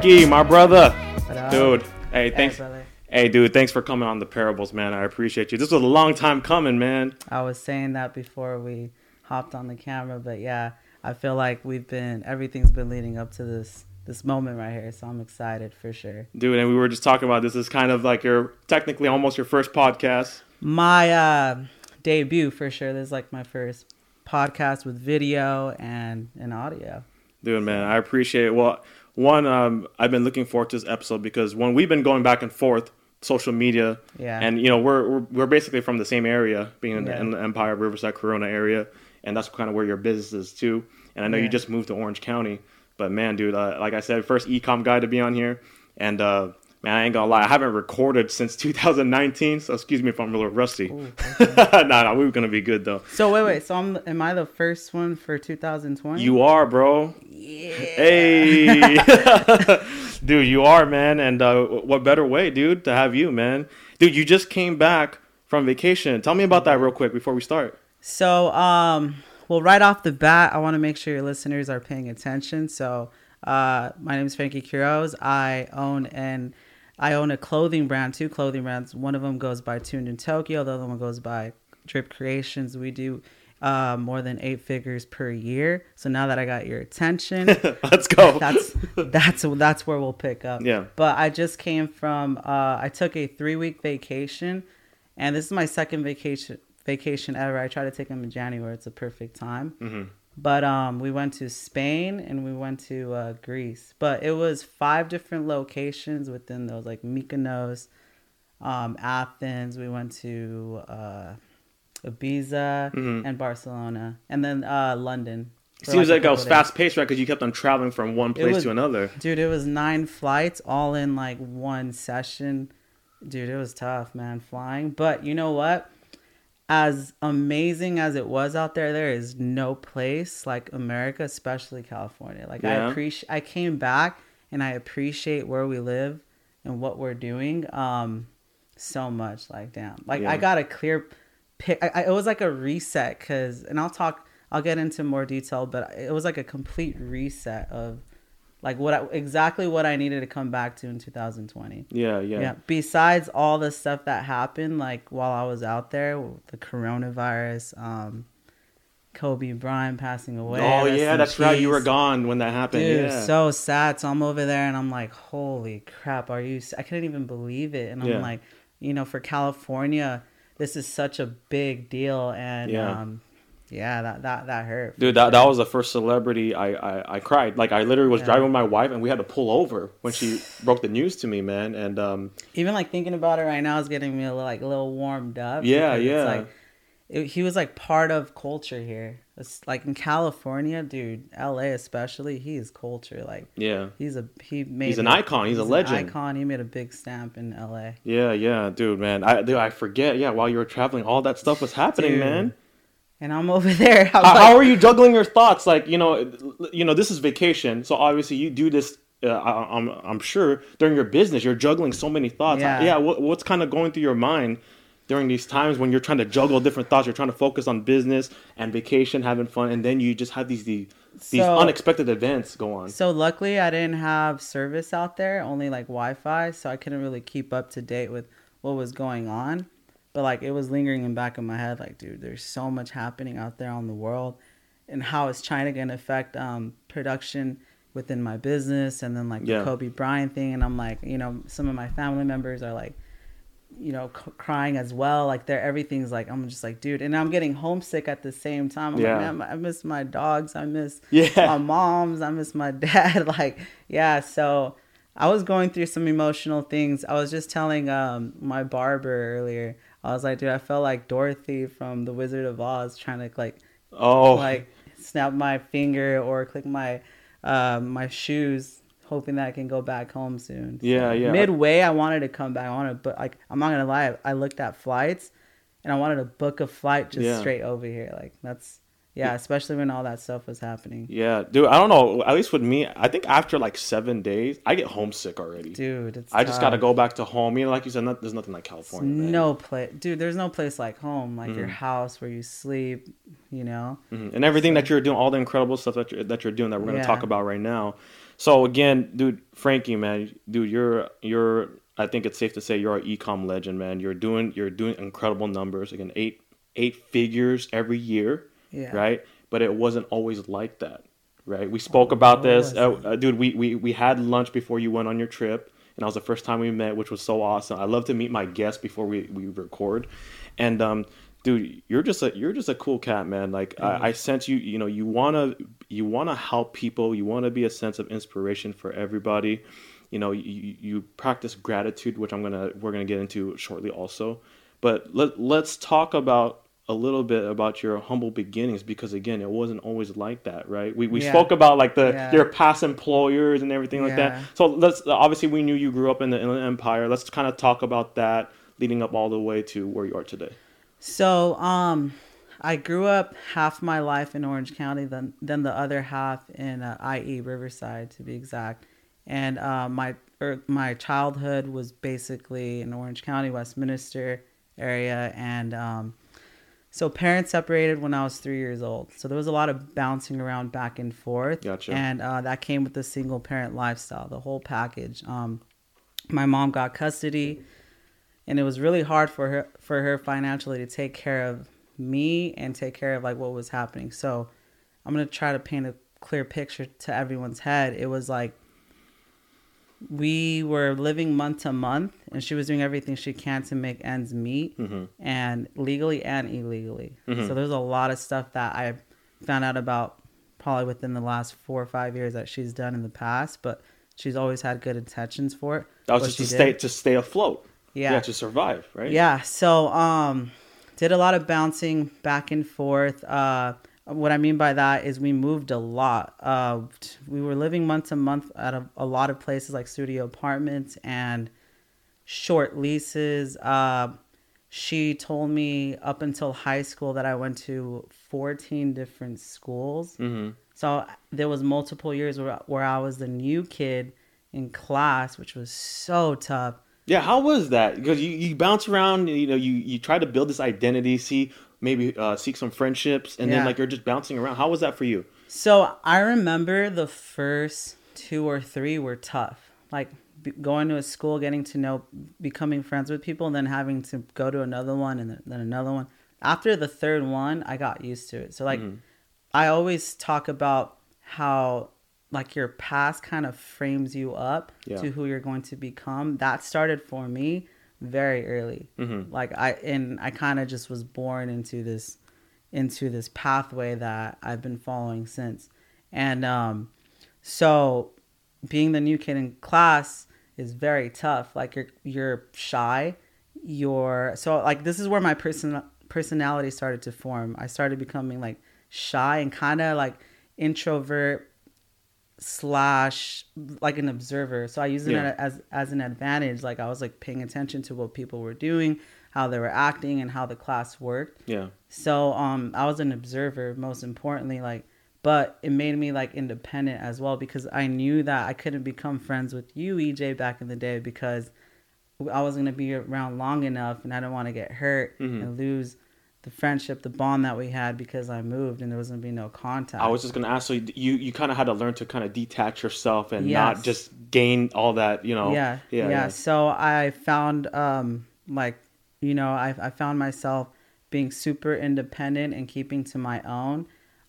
Frankie, my brother. Dude, hey, thanks. brother. Hey, dude, thanks for coming on the Parables, man. I appreciate you. This was a long time coming, man. I was saying that before we hopped on the camera, but yeah, I feel like everything's been leading up to this moment right here, so I'm excited for sure. Dude, and we were just talking about this is kind of like technically almost your first podcast. My debut for sure. This is like my first podcast with video and audio. Dude, man, I appreciate it. Well, one, I've been looking forward to this episode because when we've been going back and forth, social media, and you know we're basically from the same area, being in the Empire, Riverside, Corona area, and that's kind of where your business is too. And I know you just moved to Orange County, but man, dude, like I said, first e-com guy to be on here, and man, I ain't gonna lie, I haven't recorded since 2019, so excuse me if I'm a little rusty. Ooh, okay. Nah, we're gonna be good though. So wait, so am I the first one for 2020? You are, bro. Yeah. Hey. Dude, you are, man. And what better way, dude, to have you, man. Dude, you just came back from vacation. Tell me about that real quick before we start. So, well, right off the bat, I want to make sure your listeners are paying attention. So, my name is Frankie Quiroz. I own a clothing brand, 2 clothing brands. One of them goes by Tuned in Tokyo. The other one goes by Drip Creations. We do more than 8 figures per year. So now that I got your attention, let's go. That's where we'll pick up. Yeah. But I just came from I took a 3-week vacation, and this is my second vacation ever. I try to take them in January. It's a perfect time. Mm-hmm. But we went to Spain and we went to Greece. But it was 5 different locations within those, like Mykonos, Athens. We went to Ibiza and Barcelona, and then London. Seems like I was fast paced, right? Because you kept on traveling from one place to another. Dude, it was 9 flights all in like one session. Dude, it was tough, man, flying. But you know what? As amazing as it was out there, there is no place like America, especially California. Like I came back and I appreciate where we live and what we're doing so much. Like, damn. Like I got a clear it was like a reset I'll get into more detail, but it was like a complete reset of like exactly what I needed to come back to in 2020. Yeah. Besides all the stuff that happened, like while I was out there, the coronavirus, Kobe Bryant passing away. Oh yeah, that's right. You were gone when that happened. Dude, so sad. So I'm over there and I'm like, holy crap, I couldn't even believe it. And I'm like, you know, for California, this is such a big deal, and that hurt. Dude, that was the first celebrity I cried. Like I literally was driving with my wife, and we had to pull over when she broke the news to me, man. And even like thinking about it right now is getting me a little warmed up. Yeah. It's like, he was like part of culture here. It's like in California, dude, LA especially, he is culture. Like he's an icon. He's a legend. He made a big stamp in LA. Yeah, dude, man. I forget. Yeah, while you were traveling, all that stuff was happening, man. And I'm over there. How are you juggling your thoughts? Like, you know, this is vacation, so obviously you do this. I'm sure during your business, you're juggling so many thoughts. Yeah. What's kind of going through your mind during these times when you're trying to juggle different thoughts? You're trying to focus on business and vacation, having fun, and then you just have these unexpected events go on. So luckily, I didn't have service out there, only like Wi-Fi, so I couldn't really keep up to date with what was going on. But like it was lingering in the back of my head, like, dude, there's so much happening out there on the world, and how is China going to affect production within my business, and then like the Kobe Bryant thing, and I'm like, you know, some of my family members are like, you know, crying as well. Like everything's like, I'm just like, dude, and I'm getting homesick at the same time. I'm like, man, I miss my dogs, I miss my moms, I miss my dad. Like, so I was going through some emotional things. I was just telling my barber earlier. I was like, dude, I felt like Dorothy from The Wizard of Oz trying to like snap my finger or click my shoes, hoping that I can go back home soon. So midway, I wanted to come back. But like, I'm not gonna lie, I looked at flights, and I wanted to book a flight just straight over here. Like that's. Yeah, especially when all that stuff was happening. Yeah, dude, I don't know. At least with me, I think after like 7 days, I get homesick already. Dude, I just got to go back to home. You know, like you said, there's nothing like California. No place. Dude, there's no place like home. Like your house where you sleep, you know. And everything that you're doing, all the incredible stuff that you're doing that we're going to talk about right now. So again, dude, Frankie, man, dude, you're. I think it's safe to say you're an e-com legend, man. You're doing incredible numbers. Again, eight figures every year, right? But it wasn't always like that, right? We spoke about this, dude. We had lunch before you went on your trip, and that was the first time we met, which was so awesome. I love to meet my guests before we record, and dude, you're just a cool cat, man. Like I sense you. You know, you wanna help people. You wanna be a sense of inspiration for everybody. You know, you practice gratitude, which we're gonna get into shortly also. But let's talk about a little bit about your humble beginnings, because again, it wasn't always like that, right? We spoke about like your past employers and everything like that. So obviously we knew you grew up in the Inland Empire. Let's kind of talk about that leading up all the way to where you are today. So I grew up half my life in Orange County, then the other half in IE Riverside, to be exact. And my childhood was basically in Orange County, Westminster area, and so parents separated when I was 3 years old. So there was a lot of bouncing around back and forth. Gotcha. And that came with the single parent lifestyle, the whole package. My mom got custody, and it was really hard for her financially to take care of me and take care of like what was happening. So I'm gonna try to paint a clear picture to everyone's head. It was like we were living month to month, and she was doing everything she can to make ends meet, and legally and illegally. So there's a lot of stuff that I found out about probably within the last 4 or 5 years that she's done in the past, but she's always had good intentions for it. That was just to stay afloat. Yeah, to survive, right? Yeah. So did a lot of bouncing back and forth. What I mean by that is we moved a lot. We were living month to month at a lot of places like studio apartments and short leases. She told me up until high school that I went to 14 different schools. So there was multiple years where I was the new kid in class, which was so tough. Yeah, how was that? Because you bounce around, you know, you try to build this identity, seek some friendships, and then like you're just bouncing around. How was that for you? So I remember the first 2 or 3 were tough. Like going to a school, getting to know, becoming friends with people, and then having to go to another one and then another one. After the third one, I got used to it. So like I always talk about how like your past kind of frames you up to who you're going to become. That started for me very early. Like I kind of just was born into this pathway that I've been following since. And so being the new kid in class is very tough. Like you're shy. So like this is where my personality started to form. I started becoming like shy and kind of like introvert / like an observer. So I use it as an advantage. Like I was like paying attention to what people were doing, how they were acting, and how the class worked. Yeah. So I was an observer most importantly, like, but it made me like independent as well, because I knew that I couldn't become friends with you, EJ, back in the day, because I wasn't going to be around long enough, and I didn't want to get hurt and lose the friendship, the bond that we had, because I moved and there was going to be no contact. I was just going to ask, so you kind of had to learn to kind of detach yourself and not just gain all that, you know. Yeah. So I found I found myself being super independent and keeping to my own.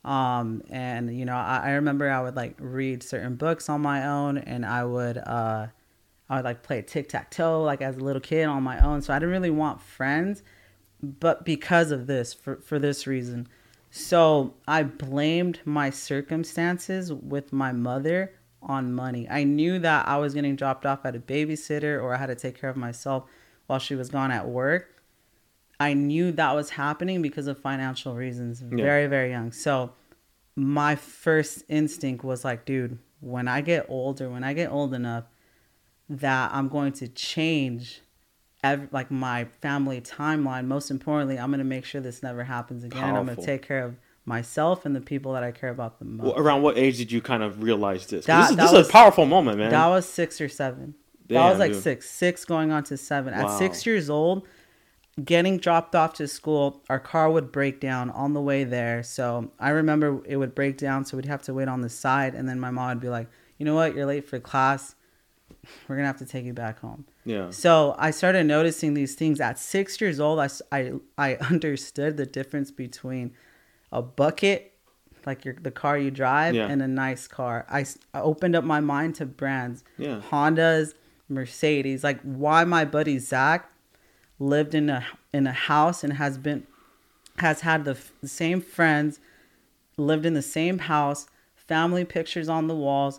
And you know, I remember I would like read certain books on my own, and I would like play tic-tac-toe like as a little kid on my own. So I didn't really want friends. But because of this, for this reason. So I blamed my circumstances with my mother on money. I knew that I was getting dropped off at a babysitter, or I had to take care of myself while she was gone at work. I knew that was happening because of financial reasons. Very, very young. So my first instinct was like, dude, when I get older, when I get old enough that I'm going to change like my family timeline. Most importantly, I'm going to make sure this never happens again. Powerful. I'm going to take care of myself and the people that I care about the most. Well, around what age did you kind of realize this? This is a powerful moment, man. That was 6 or 7. That was like dude. six going on to 7. Wow. At 6 years old, getting dropped off to school, our car would break down on the way there. So I remember it would break down, so we'd have to wait on the side, and then my mom would be like, you know what, you're late for class. We're going to have to take you back home. Yeah. So I started noticing these things at 6 years old. I understood the difference between a bucket, like the car you drive, and a nice car. I opened up my mind to brands. Yeah. Hondas, Mercedes. Like why my buddy Zach lived in a house and has had the same friends, lived in the same house, family pictures on the walls,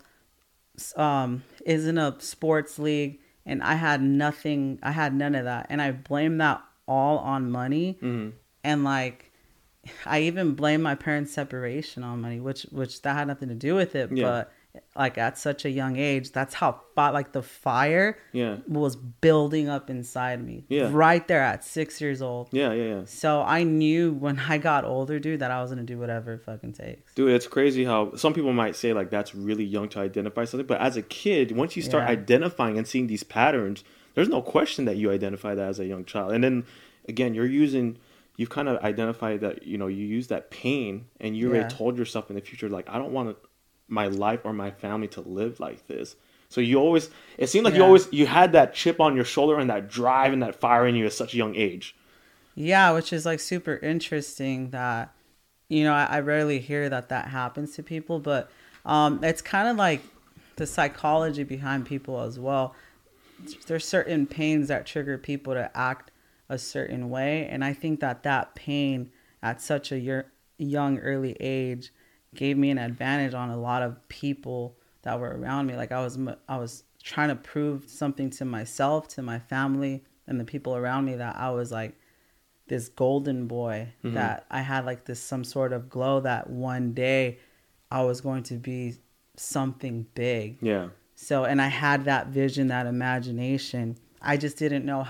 is in a sports league, and I had nothing. I had none of that, and I blame that all on money. Mm-hmm. And like, I even blame my parents' separation on money, which that had nothing to do with it. Yeah. But like at such a young age, that's how like the fire was building up inside me. Yeah. Right there at 6 years old. Yeah. So I knew when I got older, dude, that I was gonna do whatever it fucking takes. Dude, it's crazy how some people might say like that's really young to identify something, but as a kid, once you start identifying and seeing these patterns, there's no question that you identify that as a young child. And then again, you've kind of identified that, you use that pain, and you already told yourself in the future, like, I don't want my life or my family to live like this. So it seemed like you had that chip on your shoulder and that drive and that fire in you at such a young age. Yeah, which is like super interesting that, I rarely hear that happens to people, but it's kind of like the psychology behind people as well. There's certain pains that trigger people to act a certain way, and I think that pain at such a young early age gave me an advantage on a lot of people that were around me. Like I was trying to prove something to myself, to my family, and the people around me, that I was like this golden boy, mm-hmm. that I had like some sort of glow that one day I was going to be something big. Yeah. So, and I had that vision, that imagination. I just didn't know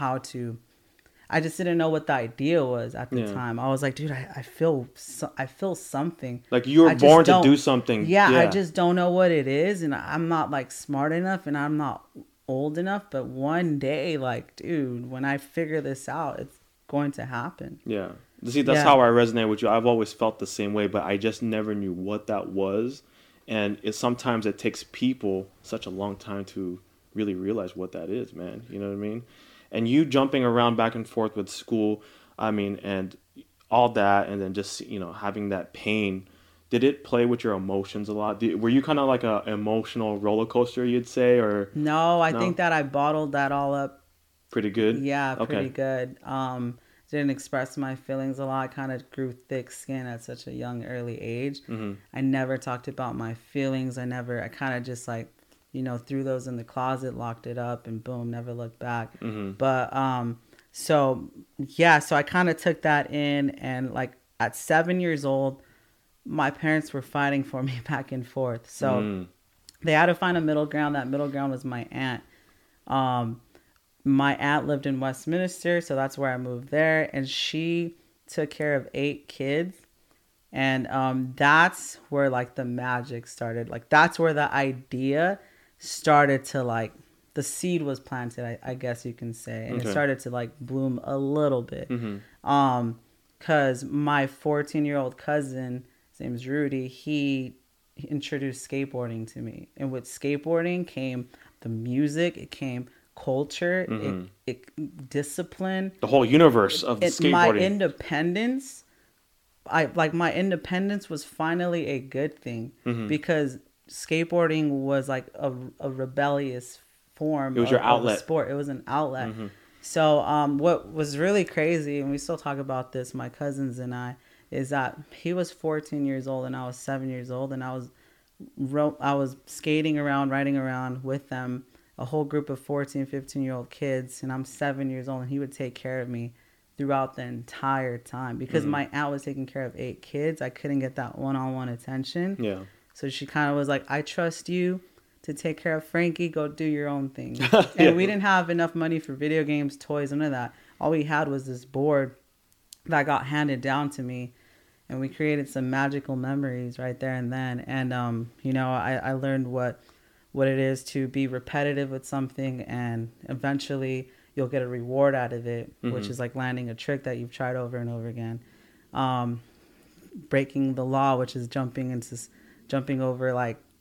what the idea was at the time. I was like, dude, I feel something. Like you were born to do something. Yeah, I just don't know what it is, and I'm not like smart enough, and I'm not old enough. But one day, like, dude, when I figure this out, it's going to happen. Yeah. See, that's how I resonate with you. I've always felt the same way, but I just never knew what that was. And sometimes it takes people such a long time to really realize what that is, man. You know what I mean? And you jumping around back and forth with school, I mean, and all that, and then just, having that pain, did it play with your emotions a lot? Were you kind of like an emotional roller coaster, you'd say, or? No, I think that I bottled that all up. Pretty good? Yeah, pretty good. Didn't express my feelings a lot. I kind of grew thick skin at such a young, early age. Mm-hmm. I never talked about my feelings. I kind of just like, threw those in the closet, locked it up, and boom, never looked back. Mm-hmm. But, so I kind of took that in, and like at 7 years old, my parents were fighting for me back and forth. So they had to find a middle ground. That middle ground was my aunt. My aunt lived in Westminster, so that's where I moved there, and she took care of 8 kids. And that's where like the magic started. Like that's where the idea started to like, the seed was planted, I guess you can say, and it started to like bloom a little bit. Mm-hmm. 'Cause my 14-year-old cousin, his name's Rudy, he introduced skateboarding to me, and with skateboarding came the music, it came culture, mm-hmm. it discipline, the whole universe of skateboarding. My independence. My independence was finally a good thing, mm-hmm. because skateboarding was like a rebellious form. It was your outlet. Of a sport. It was an outlet. Mm-hmm. So what was really crazy, and we still talk about this, my cousins and I, is that he was 14 years old and I was 7 years old, and I was skating around, riding around with them, a whole group of 14, 15-year-old kids, and I'm 7 years old, and he would take care of me throughout the entire time, because mm-hmm. my aunt was taking care of 8 kids. I couldn't get that one-on-one attention. Yeah. So she kind of was like, I trust you to take care of Frankie. Go do your own thing. And we didn't have enough money for video games, toys, none of that. All we had was this board that got handed down to me, and we created some magical memories right there and then. And, I learned what it is to be repetitive with something, and eventually you'll get a reward out of it, mm-hmm. which is like landing a trick that you've tried over and over again. Breaking the law, which is jumping over like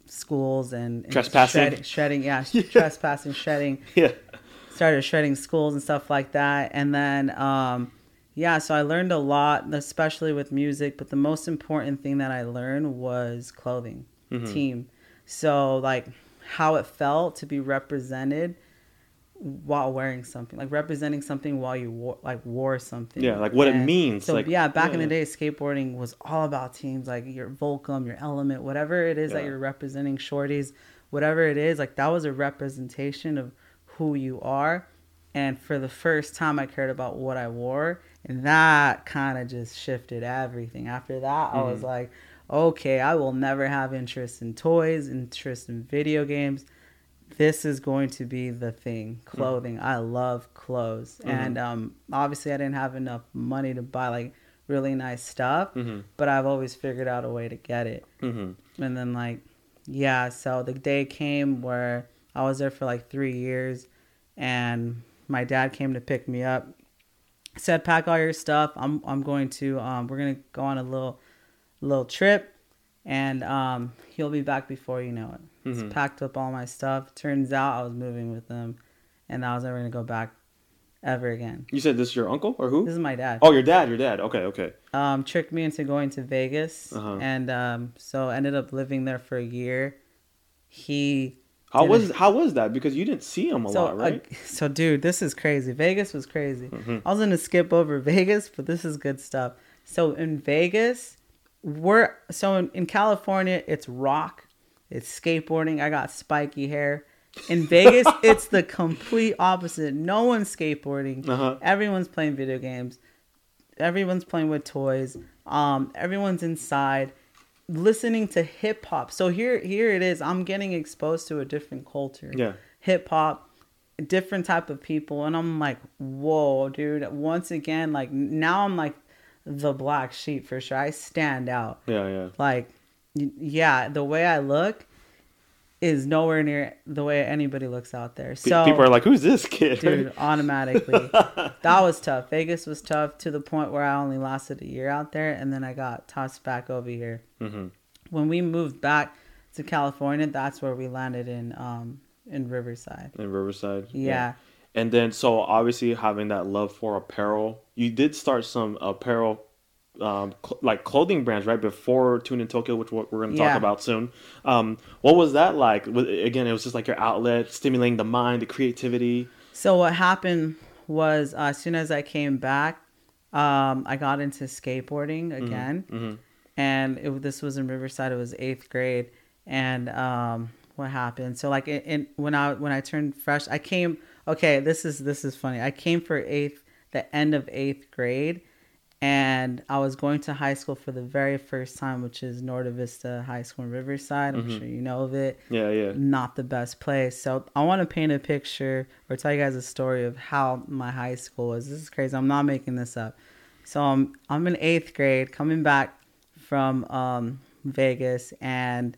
schools and trespassing. Shredding, yeah, trespassing, shredding. Yeah. Started shredding schools and stuff like that. And then, yeah, so I learned a lot, especially with music. But the most important thing that I learned was clothing, team. So, like, how it felt to be represented while wearing something, like representing something while you wore something. Yeah, like what it means. So like, yeah, back in the day, skateboarding was all about teams, like your Volcom, your Element, whatever it is that you're representing, shorties, whatever it is, like that was a representation of who you are. And for the first time, I cared about what I wore, and that kind of just shifted everything. After that, I was like, okay, I will never have interest in toys, interest in video games. This is going to be the thing. Clothing. I love clothes. And obviously I didn't have enough money to buy like really nice stuff, but I've always figured out a way to get it. And then like, yeah, so the day came where I was there for like 3 years, and my dad came to pick me up, said, pack all your stuff. I'm going to, we're going to go on a little trip, and he'll be back before you know it. Packed up all my stuff. Turns out I was moving with them, and I was never going to go back ever again. You said this is your uncle or who? This is my dad. Oh, your dad. Okay. Tricked me into going to Vegas, and so ended up living there for a year. How was that? Because you didn't see him a lot, right? So, dude, this is crazy. Vegas was crazy. I was going to skip over Vegas, but this is good stuff. So in Vegas, in California, it's rock. It's skateboarding. I got spiky hair. In Vegas, it's the complete opposite. No one's skateboarding. Everyone's playing video games. Everyone's playing with toys. Everyone's inside listening to hip hop. So here it is. I'm getting exposed to a different culture. Yeah. Hip hop, different type of people. And I'm like, whoa, dude. Once again, like now I'm like the black sheep for sure. I stand out. Yeah. Like, yeah, the way I look is nowhere near the way anybody looks out there. So people are like, who's this kid? Dude, automatically. That was tough. Vegas was tough to the point where I only lasted a year out there, and then I got tossed back over here. When we moved back to California, that's where we landed in Riverside. In Riverside? Yeah. And then, so obviously having that love for apparel, you did start some apparel like clothing brands right before Tune in Tokyo, which we're going to talk about soon. What was that like? Again, it was just like your outlet, stimulating the mind, the creativity. So what happened was as soon as I came back, I got into skateboarding again. And this was in Riverside. It was 8th grade. And what happened? So like when I turned fresh, I came. Okay, this is funny. I came for the end of 8th grade. And I was going to high school for the very first time, which is Norte Vista High School in Riverside. I'm sure you know of it. Yeah. Not the best place. So I want to paint a picture or tell you guys a story of how my high school was. This is crazy. I'm not making this up. So I'm in 8th grade, coming back from Vegas, and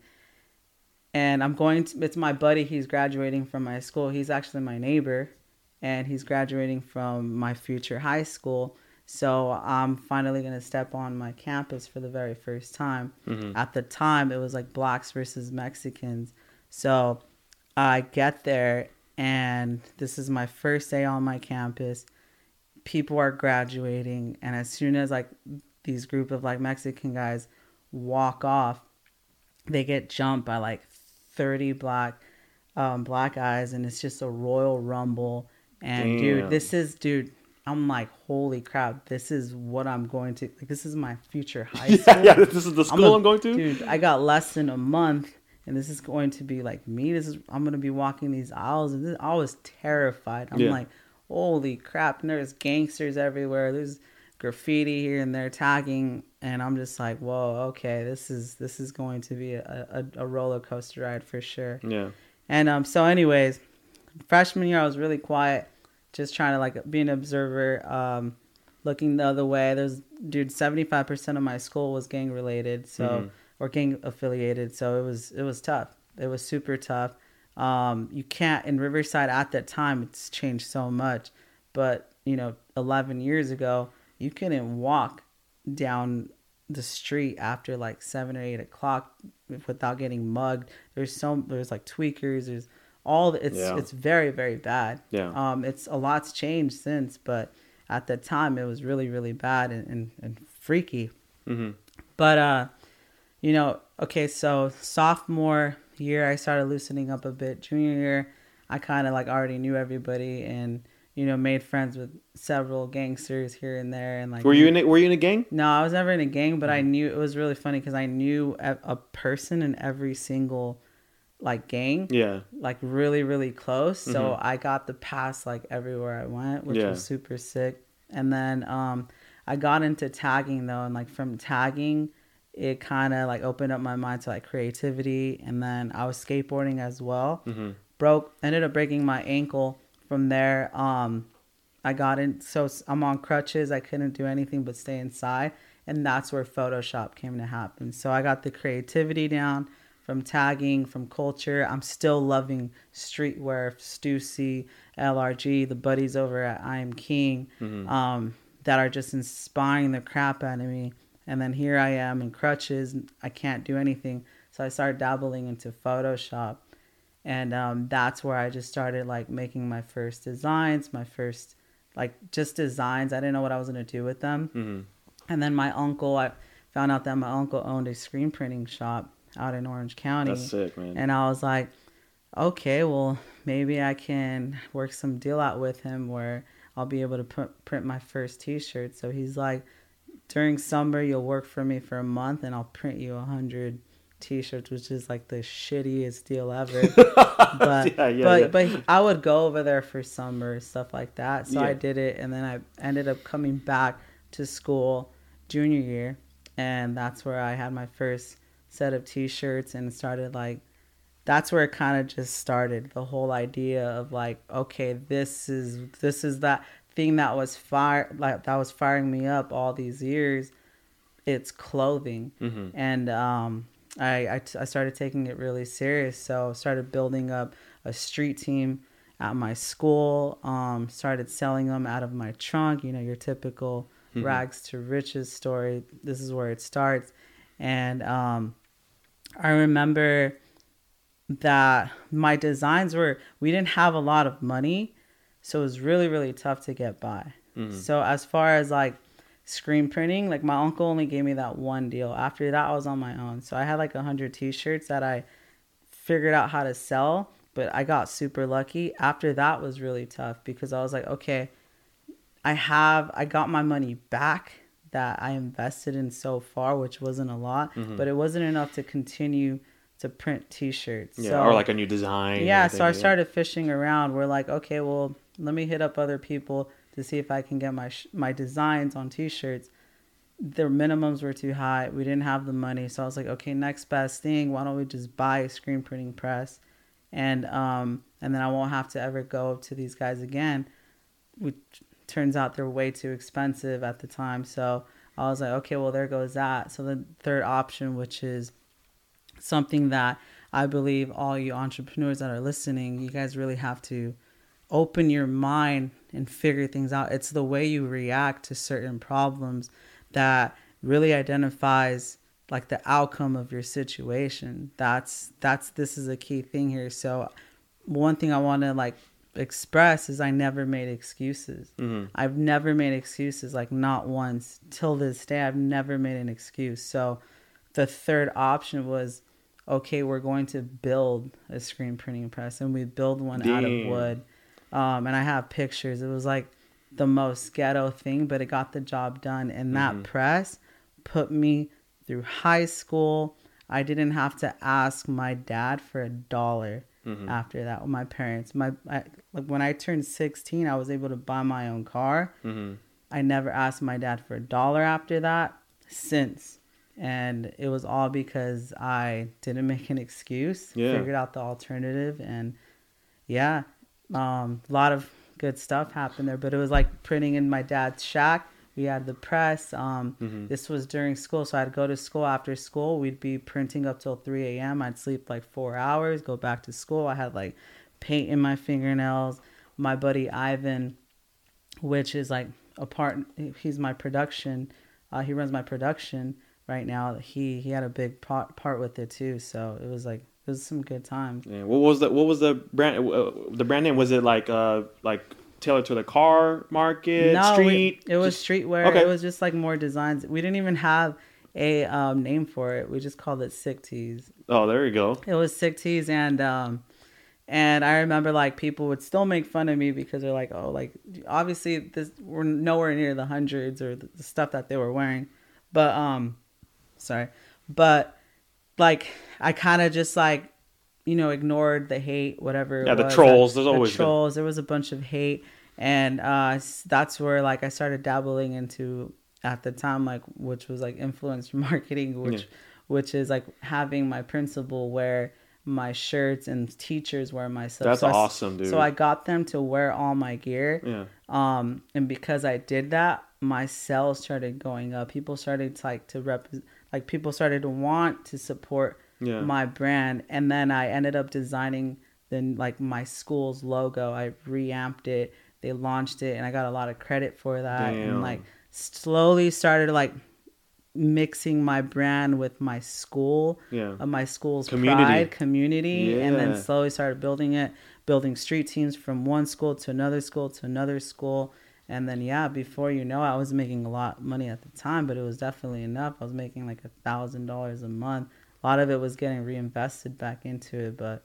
I'm going to. It's my buddy. He's graduating from my school. He's actually my neighbor, and he's graduating from my future high school. So I'm finally going to step on my campus for the very first time. At the time, it was like blacks versus Mexicans. So I get there, and this is my first day on my campus. People are graduating, and as soon as like these group of like Mexican guys walk off, they get jumped by like 30 black guys, and it's just a royal rumble. And dude, I'm like, holy crap, this is what I'm going to, like, this is my future high school. Yeah, this is the school I'm going to? Dude, I got less than a month, and this is going to be like me. I'm going to be walking these aisles, and I was terrified. I'm like, holy crap, and there's gangsters everywhere. There's graffiti here and there tagging, and I'm just like, whoa, okay, this is going to be a roller coaster ride for sure. Yeah. And so anyways, freshman year, I was really quiet. Just trying to like be an observer, looking the other way. 75% of my school was gang related, or gang affiliated. So it was tough. It was super tough. You can't in Riverside at that time. It's changed so much, but 11 years ago, you couldn't walk down the street after like 7 or 8 o'clock without getting mugged. There's like tweakers. There's it's very, very bad. Yeah. It's a lot's changed since, but at the time it was really, really bad and freaky. Mm-hmm. But okay, so sophomore year I started loosening up a bit. Junior year I kind of like already knew everybody and made friends with several gangsters here and there. And like, were you in a gang? No, I was never in a gang, but I knew it was really funny because I knew a person in every single like gang. Yeah. Like really, really close. So I got the pass like everywhere I went, which was super sick. And then I got into tagging though, and like from tagging, it kind of like opened up my mind to like creativity. And then I was skateboarding as well. Ended up breaking my ankle. From there, I got in. So I'm on crutches. I couldn't do anything but stay inside, and that's where Photoshop came to happen. So I got the creativity down from tagging, from culture. I'm still loving streetwear, Stussy, LRG, the buddies over at I Am King, that are just inspiring the crap out of me. And then here I am in crutches. I can't do anything, so I started dabbling into Photoshop. And that's where I just started like making my first designs, my first like just designs. I didn't know what I was going to do with them. And then I found out that my uncle owned a screen printing shop out in Orange County. That's sick, man. And I was like, okay, well, maybe I can work some deal out with him where I'll be able to print my first t-shirt. So he's like, during summer, you'll work for me for a month and I'll print you 100 t-shirts, which is like the shittiest deal ever. But I would go over there for summer, stuff like that. So I did it, and then I ended up coming back to school junior year, and that's where I had my first set of t-shirts and started like, that's where it kind of just started, the whole idea of like, okay, this is that thing that was firing me up all these years. It's clothing. And I started taking it really serious. So started building up a street team at my school. Started selling them out of my trunk. Your typical rags to riches story. This is where it starts. And I remember that my designs we didn't have a lot of money. So it was really, really tough to get by. So as far as like screen printing, like my uncle only gave me that one deal. After that I was on my own, so I had like 100 t-shirts that I figured out how to sell, but I got super lucky. After that was really tough because I was like, okay, I got my money back that I invested in so far, which wasn't a lot, but it wasn't enough to continue to print t-shirts. Or like a new design. So I started fishing around. We're like, okay, well, let me hit up other people to see if I can get my designs on t-shirts. Their minimums were too high. We didn't have the money. So I was like, okay, next best thing, why don't we just buy a screen printing press? And then I won't have to ever go to these guys again. Which turns out they're way too expensive at the time. So I was like, okay, well, there goes that. So the third option, which is something that I believe all you entrepreneurs that are listening, you guys really have to open your mind and figure things out. It's the way you react to certain problems that really identifies like the outcome of your situation. This is a key thing here. So one thing I want to like express is I never made excuses. I've never made excuses, like not once till this day. I've never made an excuse. So the third option was, okay, we're going to build a screen printing press, and we build one out of wood. And I have pictures. It was like the most ghetto thing, but it got the job done. And that press put me through high school. I didn't have to ask my dad for $1 after that with my parents. When I turned 16, I was able to buy my own car. I never asked my dad for $1 after that since. And it was all because I didn't make an excuse, figured out the alternative, and a lot of good stuff happened there. But it was like printing in my dad's shack. We had the press. This was during school, so I'd go to school. After school, we'd be printing up till 3 a.m. I'd sleep like 4 hours, go back to school. I had like paint in my fingernails. My buddy Ivan, which is like he's my production. He runs my production. right now, he had a big part with it too. So it was some good times. Yeah. What was the brand? The brand name, was it like tailored to the car market, No, street? it was streetwear. Okay. It was just like more designs. We didn't even have a name for it. We just called it Sick Tees. Oh, there you go. It was Sick Tees, and I remember like people would still make fun of me because they're like, oh, like obviously we're nowhere near the hundreds or the stuff that they were wearing, but but like I kind of just like, ignored the hate, whatever. Yeah, the trolls. There's always trolls. There was a bunch of hate, and that's where like I started dabbling into at the time, like which was like influencer marketing, which is like having my principal wear my shirts and teachers wear my stuff. That's awesome, dude. So I got them to wear all my gear. Yeah. And because I did that, my sales started going up. People started people started to want to support my brand. And then I ended up designing my school's logo. I reamped it. They launched it, and I got a lot of credit for that. Damn. And like slowly started like mixing my brand with my school, my school's community, and then slowly started building street teams from one school to another school to another school. And then, before you know, I was making a lot of money at the time, but it was definitely enough. I was making like $1,000 a month. A lot of it was getting reinvested back into it, but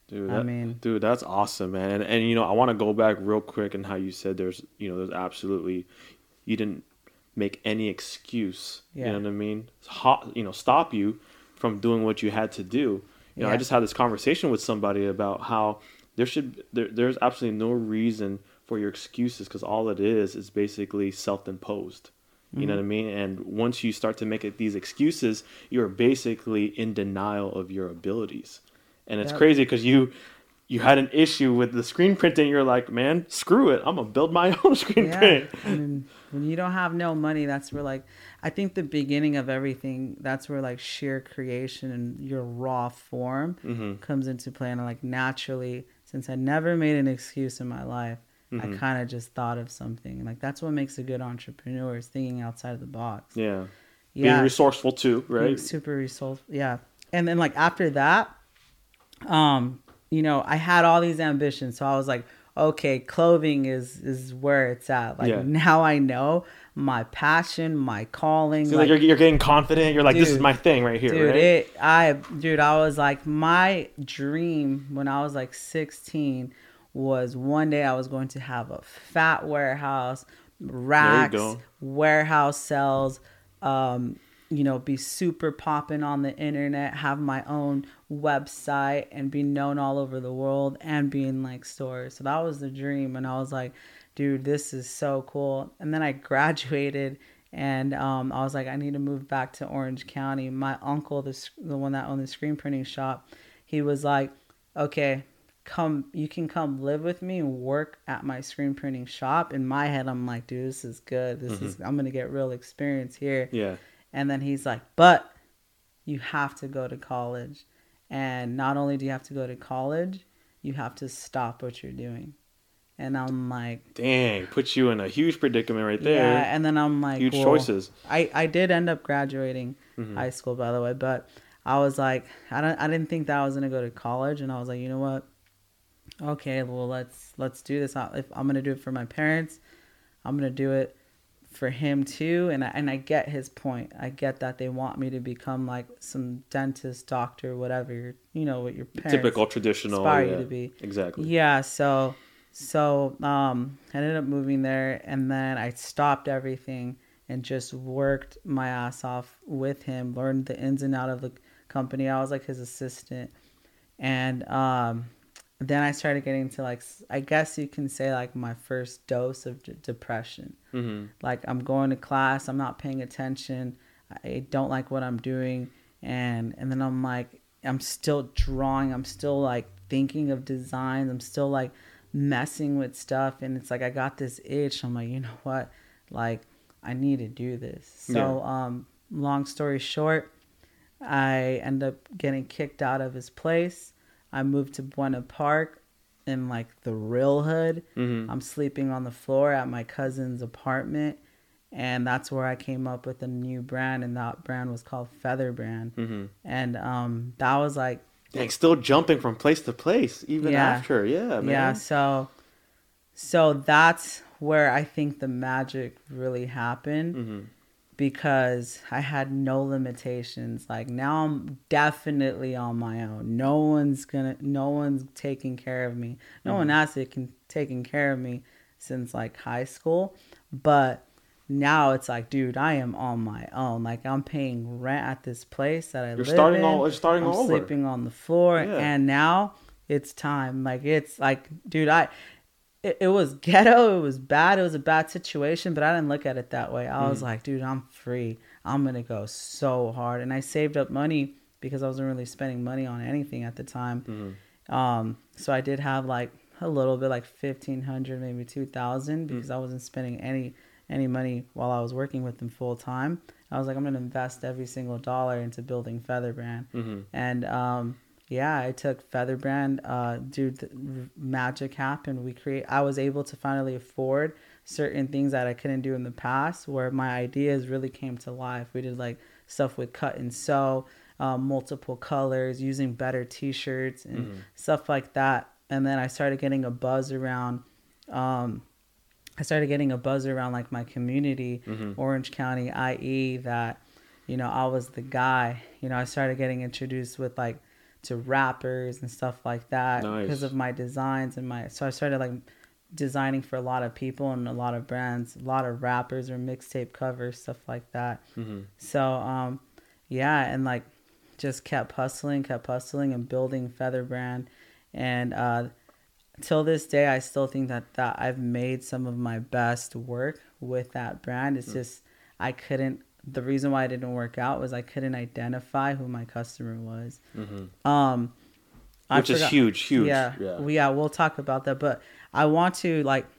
dude, that's awesome, man. And I want to go back real quick and how you said there's absolutely, you didn't make any excuse, you know what I mean? Stop you from doing what you had to do. I just had this conversation with somebody about how there's absolutely no reason for your excuses, because all it is basically self-imposed. You know what I mean? And once you start to make these excuses, you're basically in denial of your abilities. And it's crazy because you had an issue with the screen printing. You're like, man, screw it. I'm going to build my own screen print. And when you don't have no money, that's where like, I think the beginning of everything, that's where like sheer creation and your raw form comes into play. And like naturally, since I never made an excuse in my life, I kind of just thought of something. Like that's what makes a good entrepreneur, is thinking outside of the box. Yeah. Being resourceful too, right? Being super resourceful. Yeah. And then like after that, I had all these ambitions. So I was like, okay, clothing is where it's at. Like now I know my passion, my calling. So like you're getting confident. You're like, dude, this is my thing right here, dude, right? I was like, my dream when I was like 16 was one day I was going to have a fat warehouse, racks, warehouse sales, be super popping on the internet, have my own website, and be known all over the world, and be in like stores. So that was the dream. And I was like, dude, this is so cool. And then I graduated, and I was like, I need to move back to Orange County. My uncle, the one that owned the screen printing shop, he was like, okay, you can come live with me and work at my screen printing shop. In my head, I'm like, dude, this is good. I'm going to get real experience here. Yeah. And then he's like, but you have to go to college. And not only do you have to go to college, you have to stop what you're doing. And I'm like, dang, puts you in a huge predicament right there. Yeah. And then I'm like, huge choices. I did end up graduating high school, by the way, but I was like, I didn't think that I was going to go to college. And I was like, you know what? Okay, well, let's do this. If I'm going to do it for my parents, I'm going to do it for him too. And I get his point. I get that they want me to become like some dentist, doctor, whatever, what your parents typical traditional inspire you to be. Exactly. Yeah. So I ended up moving there, and then I stopped everything and just worked my ass off with him, learned the ins and outs of the company. I was like his assistant. And then I started getting to like, I guess you can say like my first dose of depression. Like I'm going to class, I'm not paying attention, I don't like what I'm doing, and then I'm like, I'm still drawing, I'm still like thinking of designs, I'm still like messing with stuff, and it's like I got this itch. I'm like, you know what, like I need to do this. So long story short, I end up getting kicked out of his place. I moved to Buena Park in like the real hood. I'm sleeping on the floor at my cousin's apartment, And that's where I came up with a new brand, and that brand was called Feather Brand. Mm-hmm. And that was like, dang, still jumping from place to place even after. Yeah, man. Yeah, so that's where I think the magic really happened. Mm-hmm. Because I had no limitations. Like, now I'm definitely on my own. No one's taking care of me. No one has taken care of me since like high school. But now it's like, dude, I am on my own. Like, I'm paying rent at this place that I live in. You're starting I'm over. sleeping on the floor. Yeah. And now it's time. Like, it's like, dude, it was ghetto. It was bad. It was a bad situation, but I didn't look at it that way. I was like, dude, I'm free. I'm going to go so hard. And I saved up money because I wasn't really spending money on anything at the time. Mm-hmm. So I did have like a little bit, like $1,500, maybe $2,000, because I wasn't spending any money while I was working with them full time. I was like, I'm going to invest every single dollar into building Feather Brand. Mm-hmm. And, yeah, I took Feather Brand, dude, the magic happened. I was able to finally afford certain things that I couldn't do in the past, where my ideas really came to life. We did like stuff with cut and sew, multiple colors, using better t-shirts and stuff like that. And then I started getting a buzz around, like my community, Orange County, IE, that, you know, I was the guy. You know, I started getting introduced with like to rappers and stuff like that because of my designs and so I started like designing for a lot of people and a lot of brands, a lot of rappers or mixtape covers, stuff like that. So yeah, and like just kept hustling and building Feather Brand. And till this day, I still think that I've made some of my best work with that brand. It's just the reason why it didn't work out was I couldn't identify who my customer was. Which is huge. Yeah, we'll talk about that. But I want to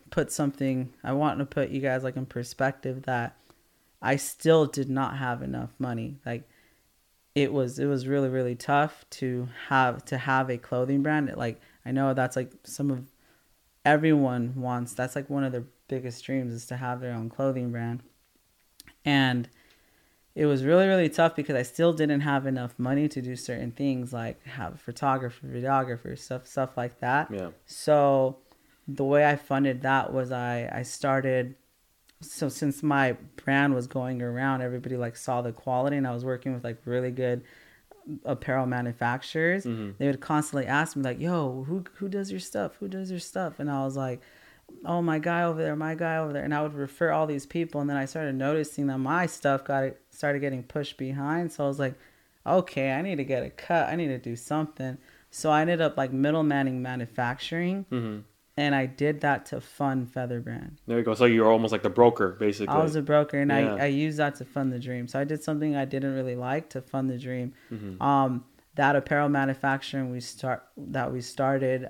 put you guys like in perspective that I still did not have enough money. Like, it was really, really tough to have a clothing brand. Like, I know that's like everyone wants. That's like one of their biggest dreams, is to have their own clothing brand. And it was really, really tough because I still didn't have enough money to do certain things, like have a photographer, videographer, stuff like that. Yeah. So the way I funded that was I started. So since my brand was going around, everybody like saw the quality, and I was working with like really good apparel manufacturers. They would constantly ask me like, "Yo, who does your stuff? Who does your stuff?" And I was like, "Oh, my guy over there, my guy over there." And I would refer all these people. And then I started noticing that my stuff started getting pushed behind. So I was like, okay, I need to get a cut. I need to do something. So I ended up like middlemaning manufacturing. And I did that to fund Feather Brand. There you go. So you're almost like the broker, basically. I was a broker, and I used that to fund the dream. So I did something I didn't really like to fund the dream. That apparel manufacturing we started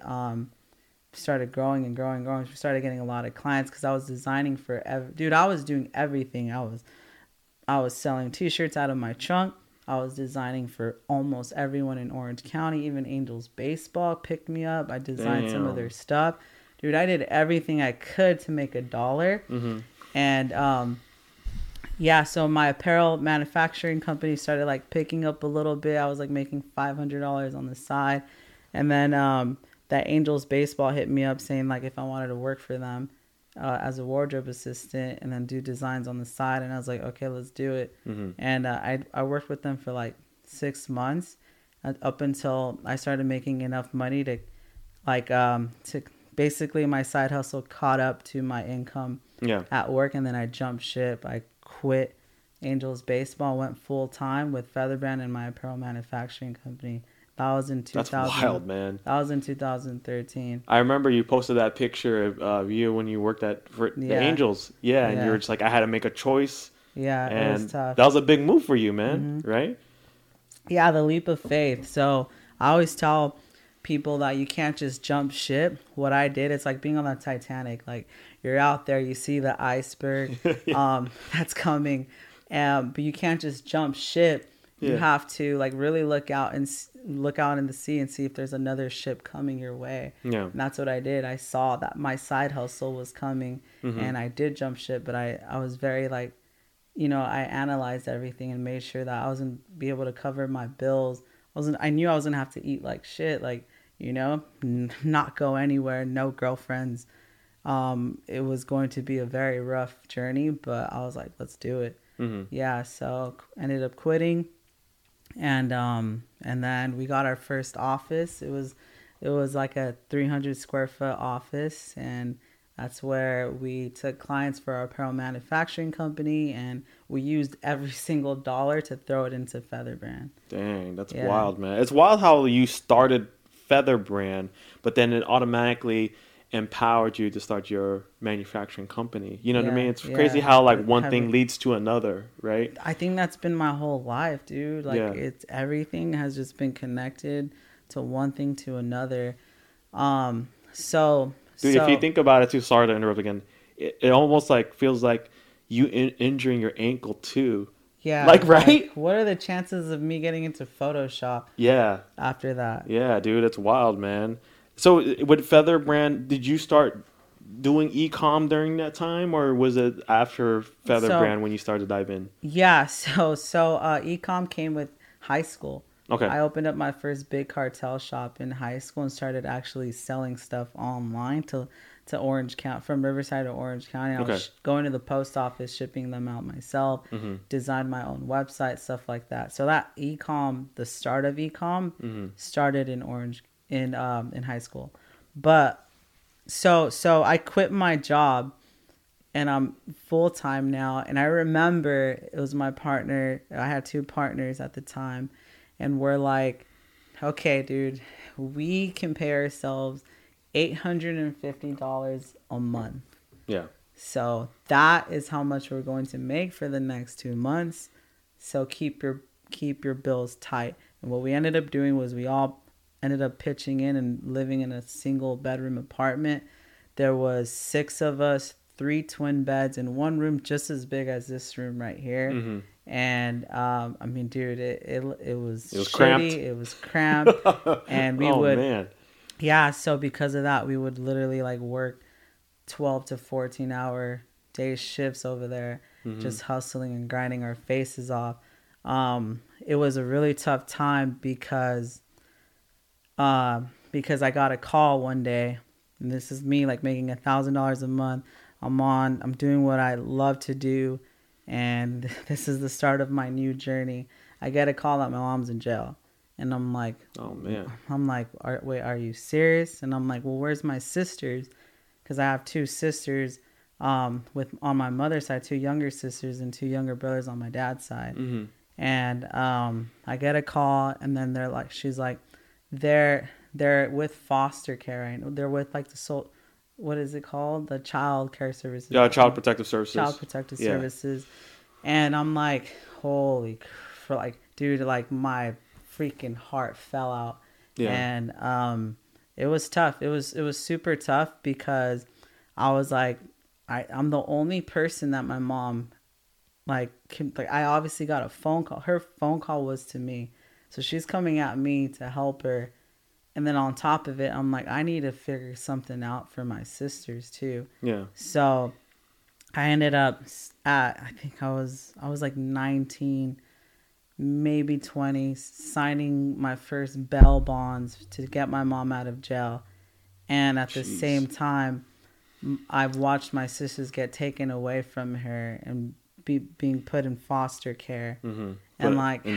growing and growing and growing. We started getting a lot of clients because I was designing for I was doing everything. I was selling t-shirts out of my trunk. I was designing for almost everyone in Orange County. Even Angels Baseball picked me up. I designed some of their stuff. Dude, I did everything I could to make $1. And so my apparel manufacturing company started like picking up a little bit. I was like making $500 on the side. And then that Angels Baseball hit me up saying like if I wanted to work for them as a wardrobe assistant and then do designs on the side. And I was like, okay, let's do it. And I worked with them for like 6 months up until I started making enough money to basically my side hustle caught up to my income at work. And then I jumped ship. I quit Angels Baseball, went full time with Feather Brand and my apparel manufacturing company. That was in 2000. That's wild, man. That was in 2013. I remember you posted that picture of you when you worked for the Angels. Yeah, and you were just like, I had to make a choice. Yeah, and it was tough. That was a big move for you, man, right? Yeah, the leap of faith. So I always tell people that you can't just jump ship. What I did, it's like being on the Titanic. Like, you're out there, you see the iceberg that's coming, but you can't just jump ship. You have to like really look out in the sea and see if there's another ship coming your way. Yeah. And that's what I did. I saw that my side hustle was coming, and I did jump ship, but I was very like, I analyzed everything and made sure that I wasn't be able to cover my bills. I knew I was gonna have to eat like shit, like, not go anywhere, no girlfriends. It was going to be a very rough journey, but I was like, let's do it. Yeah, so ended up quitting. And then we got our first office. It was like a 300 square foot office, and that's where we took clients for our apparel manufacturing company, and we used every single dollar to throw it into Feather Brand. Dang, that's wild, man. It's wild how you started Feather Brand, but then it automatically empowered you to start your manufacturing company. You know what I mean? It's crazy how like one thing leads to another, right? I think that's been my whole life, dude. Like it's everything has just been connected to one thing to another. So if you think about it too, sorry to interrupt again, it almost like feels like you injuring your ankle too. Yeah. Like, right? Like, what are the chances of me getting into Photoshop? Yeah. After that. Yeah, dude, it's wild, man. So with Feather Brand, did you start doing e-com during that time, or was it after Feather Brand when you started to dive in? Yeah, so e-com came with high school. Okay. I opened up my first big cartel shop in high school and started actually selling stuff online to Orange County, from Riverside to Orange County. I was going to the post office, shipping them out myself, designed my own website, stuff like that. So that e-com, the start of e-com, started in in high school. But so I quit my job and I'm full time now. And I remember it was my partner. I had two partners at the time, and we're like, okay, dude, we can pay ourselves $850 a month. Yeah. So that is how much we're going to make for the next 2 months. So keep your bills tight. And what we ended up doing was we all ended up pitching in and living in a single bedroom apartment. There was 6 of us, 3 twin beds in one room just as big as this room right here. And I mean, dude, it was shitty, cramped. it was cramped. And we would man. Yeah, so because of that, we would literally like work 12 to 14 hour day shifts over there, just hustling and grinding our faces off. It was a really tough time because I got a call one day, and this is me like making $1,000 a month. I'm doing what I love to do, and this is the start of my new journey. I get a call that my mom's in jail. And I'm like, oh man. I'm like, wait, are you serious? And I'm like, well, where's my sisters? Because I have 2 sisters, on my mother's side, 2 younger sisters and 2 younger brothers on my dad's side. And I get a call, and then she's like, they're with foster care. Right? They're with like what is it called? The child care services. Yeah, Child Protective Services. Child Protective Services. And I'm like, holy, dude, like my freaking heart fell out. And it was tough. It was super tough because I was like, I'm the only person that my mom I obviously got a phone call. Her phone call was to me, so she's coming at me to help her. And then on top of it, I'm like, I need to figure something out for my sisters too. Yeah. So I ended up I think I was like 19, maybe 20, signing my first bail bonds to get my mom out of jail. And at the same time, I've watched my sisters get taken away from her and being put in foster care. And like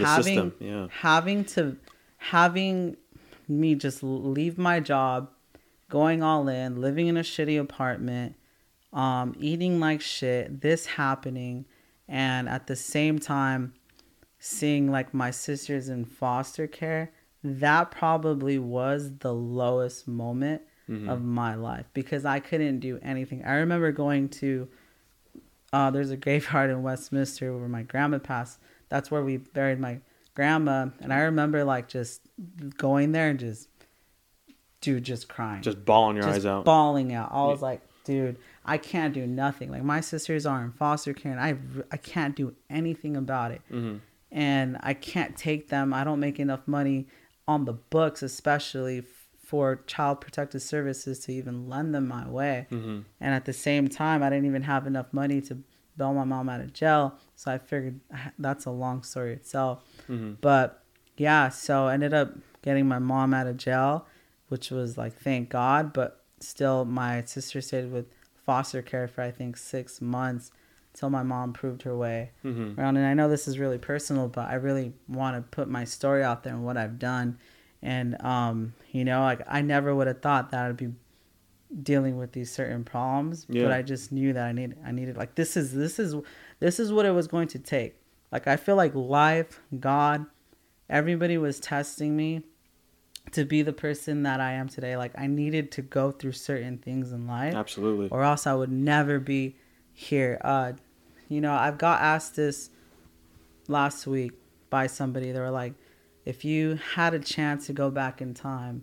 having me just leave my job, going all in, living in a shitty apartment, eating like shit, this happening, and at the same time seeing like my sisters in foster care, that probably was the lowest moment of my life because I couldn't do anything. I remember going to there's a graveyard in Westminster where my grandma passed. That's where we buried my grandma, and I remember like just going there and just crying, just bawling your eyes out, bawling out. I was like, dude, I can't do nothing. Like my sisters are in foster care, and I can't do anything about it. and I can't take them. I don't make enough money on the books, especially for Child Protective Services to even lend them my way. And at the same time, I didn't even have enough money to bail my mom out of jail. So I figured that's a long story itself. But yeah, so I ended up getting my mom out of jail, which was like, thank God. But still, my sister stayed with foster care for, I think, 6 months until my mom proved her way around. And I know this is really personal, but I really want to put my story out there and what I've done. And, you know, like I never would have thought that I'd be dealing with these certain problems, but I just knew that I needed like, this is what it was going to take. Like, I feel like life, God, everybody was testing me to be the person that I am today. Like, I needed to go through certain things in life. Absolutely. Or else I would never be here. You know, I've got asked this last week by somebody. They were like, if you had a chance to go back in time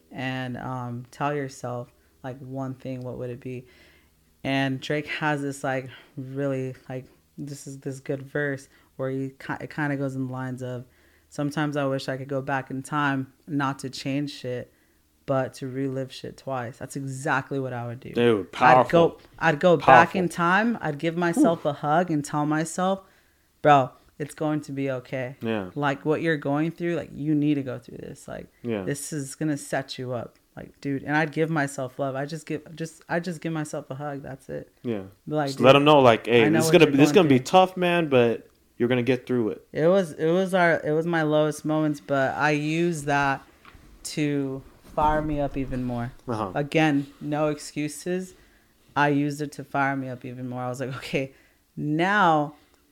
and tell yourself like one thing, what would it be? And Drake has this like really like this good verse where it kind of goes in the lines of, sometimes I wish I could go back in time, not to change shit, but to relive shit twice. That's exactly what I would do. Dude, powerful. I'd go back in time. I'd give myself a hug and tell myself, bro, it's going to be okay. Yeah. Like, what you're going through, like, you need to go through this. Like, this is going to set you up. Like, dude, and I'd give myself love. I just give myself a hug. That's it. Yeah. Like, just let them know, like, hey, this is gonna be tough, man, but you're gonna get through it. It was my lowest moments, but I used that to fire me up even more. Again, no excuses. I used it to fire me up even more. I was like, okay, now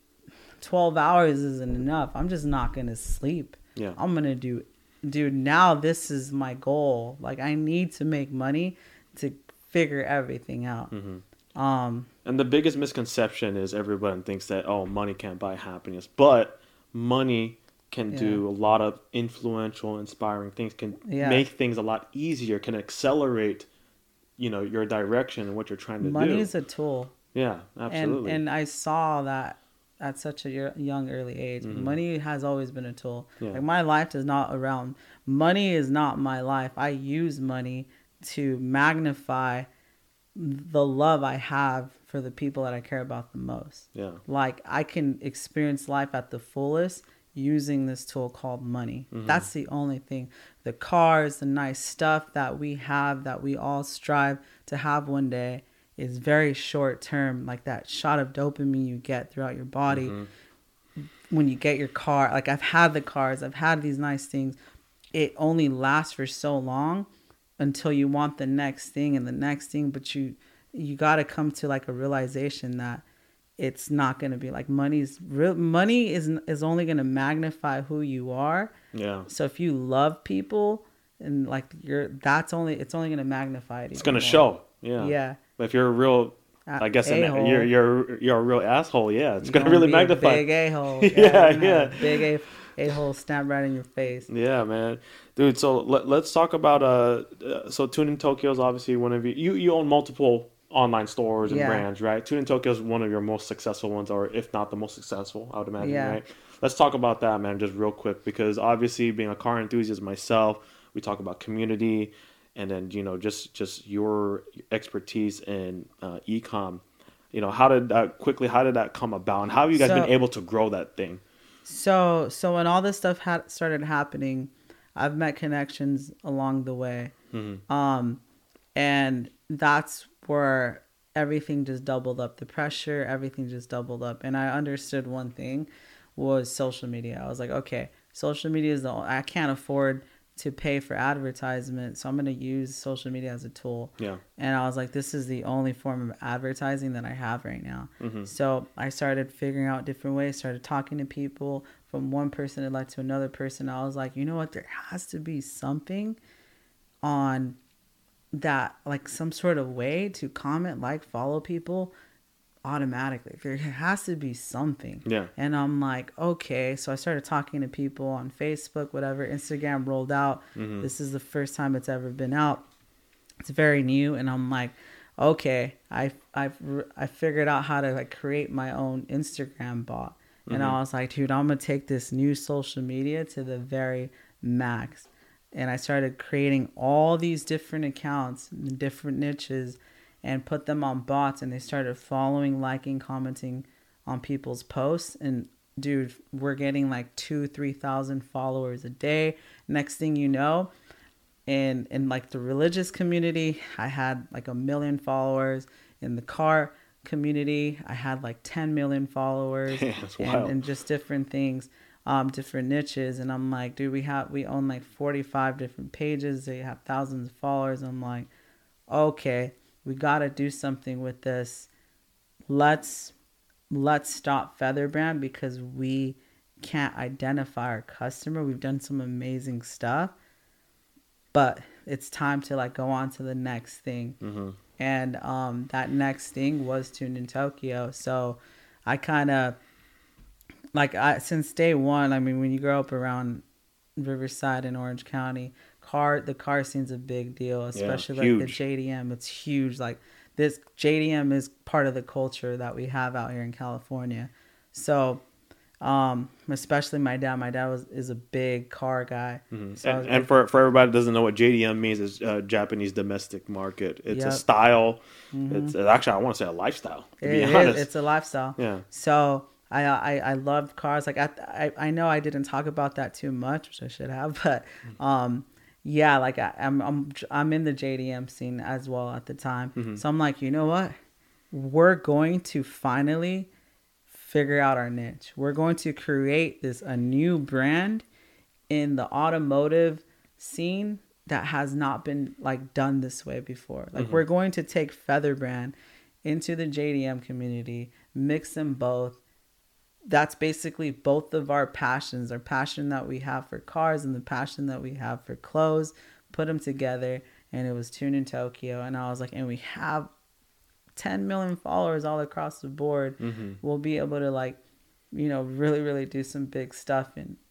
12 hours isn't enough. I'm just not going to sleep. Yeah. I'm going to dude, now this is my goal. Like, I need to make money to figure everything out. And the biggest misconception is everyone thinks that, oh, money can't buy happiness. But money can do a lot of influential, inspiring things, can make things a lot easier, can accelerate, you know, your direction and what you're trying to do. Money is a tool. Yeah, absolutely. And I saw that at such a young, early age. Money has always been a tool. Like, my life is not around. Money is not my life. I use money to magnify the love I have for the people that I care about the most. Yeah. Like, I can experience life at the fullest using this tool called money. That's the only thing. The cars, the nice stuff that we have, that we all strive to have one day, is very short term. Like, that shot of dopamine you get throughout your body when you get your car. Like, I've had the cars, I've had these nice things. It only lasts for so long until you want the next thing and the next thing. But you got to come to like a realization that it's not going to be like money is only going to magnify who you are. Yeah. So if you love people and like it's only going to magnify it. It's going to show. Yeah. Yeah. But if you're a real, I guess you're a real asshole. Yeah. It's going to really magnify. Big a-hole. Yeah. Big a-hole snap right in your face. Yeah, man. Dude, so let's talk about so Tune in Tokyo is obviously one of you own multiple online stores and brands, right? Tune in Tokyo is one of your most successful ones, or if not the most successful, I would imagine, right? Let's talk about that, man, just real quick, because obviously being a car enthusiast myself, we talk about community, and then, you know, just your expertise in e-com. You know, how did that come about, and how have you guys been able to grow that thing? So when all this stuff started happening, I've met connections along the way. And that's where everything just doubled up. The pressure, everything just doubled up. And I understood one thing was social media. I was like, okay, social media is I can't afford to pay for advertisement, so I'm going to use social media as a tool. Yeah. And I was like, this is the only form of advertising that I have right now. So I started figuring out different ways, started talking to people. From one person, it led to another person. I was like, you know what? There has to be something on that, like some sort of way to comment, like, follow people automatically. There has to be something. Yeah. And I'm like, okay. So I started talking to people on Facebook, whatever. Instagram rolled out. This is the first time it's ever been out. It's very new. And I'm like, okay, I figured out how to like create my own Instagram bot. And I was like, dude, I'm going to take this new social media to the very max. And I started creating all these different accounts, different niches, and put them on bots. And they started following, liking, commenting on people's posts. And dude, we're getting like 2,000-3,000 followers a day. Next thing you know, in like the religious community, I had like 1 million followers. In the car community, I had like 10 million followers. Yeah, and just different things, different niches. And I'm like, dude, we own like 45 different pages. They have thousands of followers. I'm like, okay, we got to do something with this. Let's stop Featherbrand because we can't identify our customer. We've done some amazing stuff, but it's time to like go on to the next thing. And that next thing was Tuned in Tokyo. So I kind of since day one, I mean, when you grow up around Riverside and Orange County, the car scene's a big deal, especially like the JDM. It's huge. Like this JDM is part of the culture that we have out here in California. So especially my dad is a big car guy. So and for everybody that doesn't know what JDM means, is Japanese domestic market. It's a style. It's actually, I want to say, a lifestyle, to be honest. It's a lifestyle. Yeah. So I love cars. Like I know I didn't talk about that too much, which I should have, but yeah, like I'm in the JDM scene as well at the time. So I'm like, you know what? We're going to finally figure out our niche. We're going to create a new brand in the automotive scene that has not been like done this way before. Like we're going to take Featherbrand into the JDM community, mix them both. That's basically both of our passions, our passion that we have for cars and the passion that we have for clothes, put them together, and it was Tuned in Tokyo. And I was like, and we have 10 million followers all across the board. We'll be able to like, you know, really, really do some big stuff.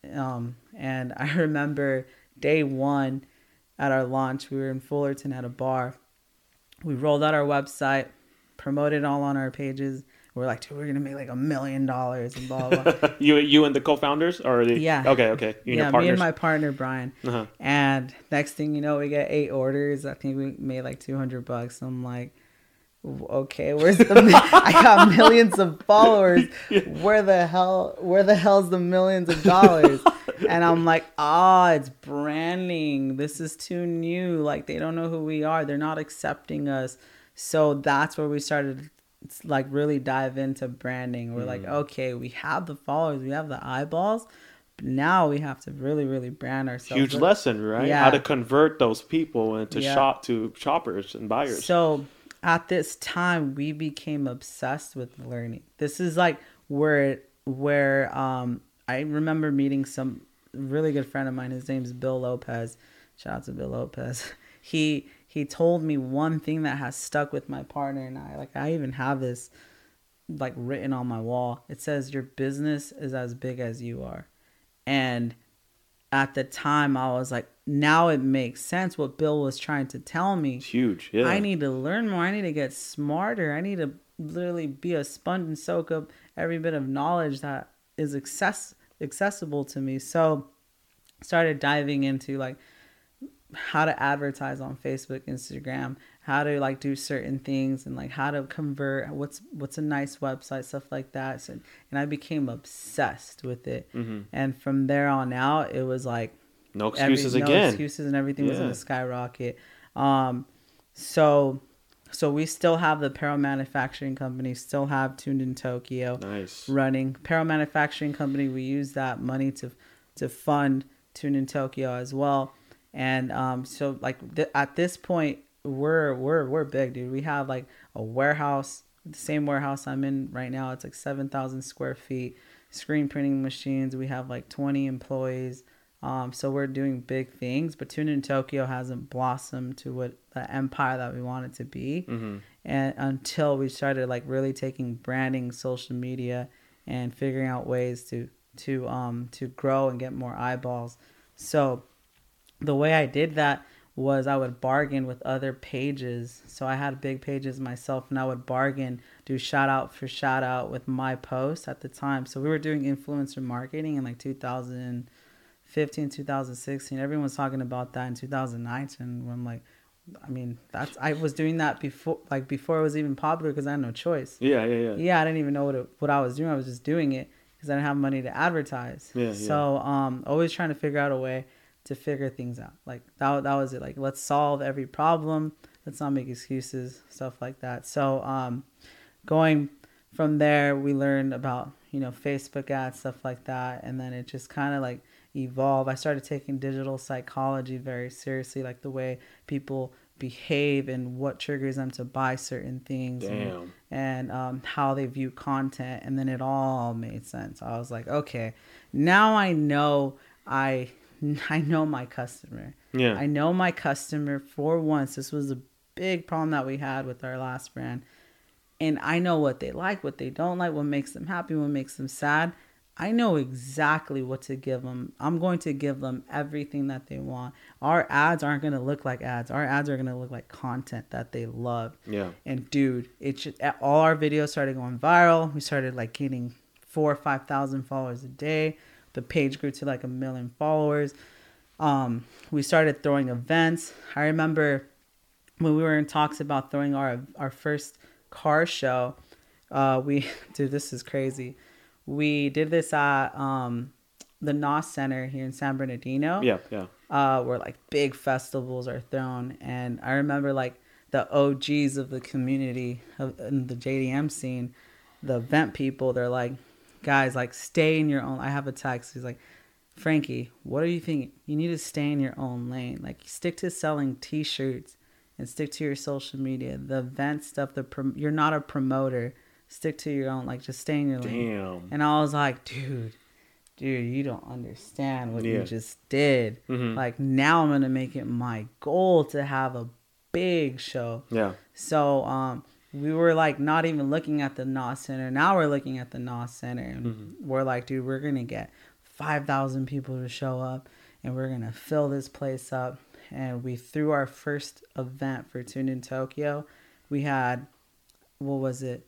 And I remember day one at our launch, we were in Fullerton at a bar. We rolled out our website, promoted all on our pages. We're like, dude, we're going to make like $1 million and blah, blah. You and the co-founders? Or the... Yeah. Okay. You and your partners? Me and my partner, Brian. And next thing you know, we get 8 orders. I think we made like $200. I'm like, okay, where's I got millions of followers. Where the hell's the millions of dollars? And I'm like, it's branding. This is too new. Like, they don't know who we are. They're not accepting us. So that's where we started like really dive into branding. We're like, okay, we have the followers, we have the eyeballs, but now we have to really, really brand ourselves. Huge lesson, right? Yeah. How to convert those people into shoppers and buyers. So at this time, we became obsessed with learning. This is like where I remember meeting some really good friend of mine. His name's Bill Lopez. Shout out to Bill Lopez. He told me one thing that has stuck with my partner and I. Like, I even have this like written on my wall. It says, your business is as big as you are. And at the time, I was like, now it makes sense what Bill was trying to tell me. It's huge. Yeah. I need to learn more. I need to get smarter. I need to literally be a sponge and soak up every bit of knowledge that is accessible to me. So started diving into like how to advertise on Facebook, Instagram, how to like do certain things, and like how to convert, what's a nice website, stuff like that. So, and I became obsessed with it. And from there on out, it was like no excuses, and everything was in a skyrocket. So we still have the apparel manufacturing company, still have Tuned in Tokyo running. Apparel manufacturing company, we use that money to fund Tuned in Tokyo as well. And so like at this point, we're big, dude. We have like a warehouse, the same warehouse I'm in right now. It's like 7,000 square feet, screen printing machines. We have like 20 employees. So we're doing big things, but Tuned in Tokyo hasn't blossomed to what the empire that we want it to be. And until we started like really taking branding, social media, and figuring out ways to grow and get more eyeballs. So the way I did that was I would bargain with other pages. So I had big pages myself, and I would bargain do shout out with my post at the time. So we were doing influencer marketing in like 2015, 2016. Everyone's talking about that in 2019. And I'm like, I mean, I was doing that before it was even popular because I had no choice. Yeah. Yeah, I didn't even know what I was doing. I was just doing it because I didn't have money to advertise. So always trying to figure out a way to figure things out. Like that was it. Like, let's solve every problem. Let's not make excuses, stuff like that. So going from there, we learned about, Facebook ads, stuff like that. And then it just kind of like evolved. I started taking digital psychology very seriously, like the way people behave and what triggers them to buy certain things. And how they view content. And then it all made sense. I was like, okay, now I know I know my customer. Yeah. I know my customer for once. This was a big problem that we had with our last brand. And I know what they like, what they don't like, what makes them happy, what makes them sad. I know exactly what to give them. I'm going to give them everything that they want. Our ads aren't going to look like ads. Our ads are going to look like content that they love. Yeah. And dude, all our videos started going viral. We started like getting 4,000 or 5,000 followers a day. The page grew to like 1 million followers. We started throwing events. I remember when we were in talks about throwing our first car show, dude, this is crazy. We did this at the NOS Center here in San Bernardino. Where like big festivals are thrown. And I remember like the OGs of the community in the JDM scene, the event people, they're like, guys, like, stay in your own. I have a text. He's like, Frankie, what are you thinking? You need to stay in your own lane. Like, stick to selling T-shirts and stick to your social media. The event stuff, you're not a promoter. Stick to your own. Like, just stay in your lane. Damn. And I was like, dude, you don't understand what you just did. Mm-hmm. Like, now I'm gonna make it my goal to have a big show. Yeah. So, we were like not even looking at the NOS Center. Now we're looking at the NOS Center. And we're like, dude, we're going to get 5,000 people to show up. And we're going to fill this place up. And we threw our first event for Tuned in Tokyo. We had, what was it?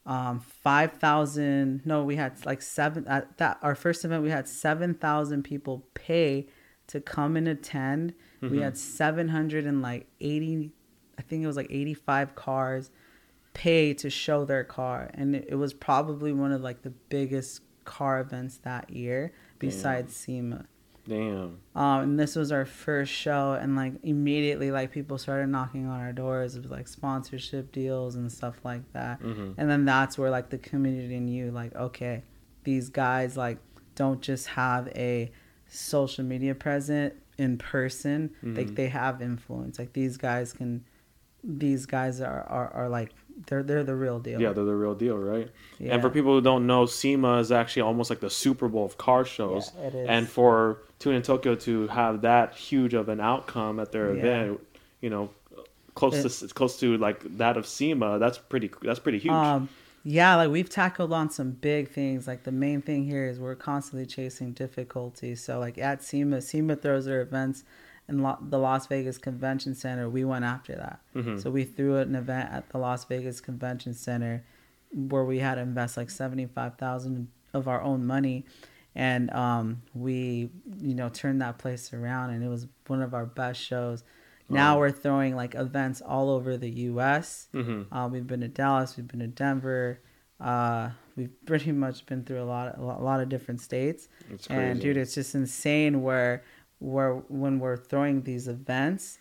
5,000. No, we had like our first event, we had 7,000 people pay to come and attend. Mm-hmm. We had 780, I think it was like 85 cars pay to show their car, and it was probably one of like the biggest car events that year besides SEMA. Damn. And this was our first show, and like immediately like people started knocking on our doors with like sponsorship deals and stuff like that. Mm-hmm. And then that's where like the community knew like, okay, these guys like don't just have a social media presence in person. Mm-hmm. Like they have influence. Like these guys are like they're the real deal. Yeah, they're the real deal, right? Yeah. And for people who don't know, SEMA is actually almost like the Super Bowl of car shows. Yeah, it is. And for Tuned in Tokyo to have that huge of an outcome at their event, close to like that of SEMA, that's pretty huge. Yeah, like we've tackled on some big things. Like the main thing here is we're constantly chasing difficulty. So like at SEMA throws their events in the Las Vegas Convention Center. We went after that. Mm-hmm. So we threw an event at the Las Vegas Convention Center where we had to invest like $75,000 of our own money. And we, turned that place around, and it was one of our best shows. Now we're throwing like events all over the U.S. Mm-hmm. We've been to Dallas, we've been to Denver. We've pretty much been through a lot of different states. It's crazy. And dude, it's just insane where when we're throwing these events,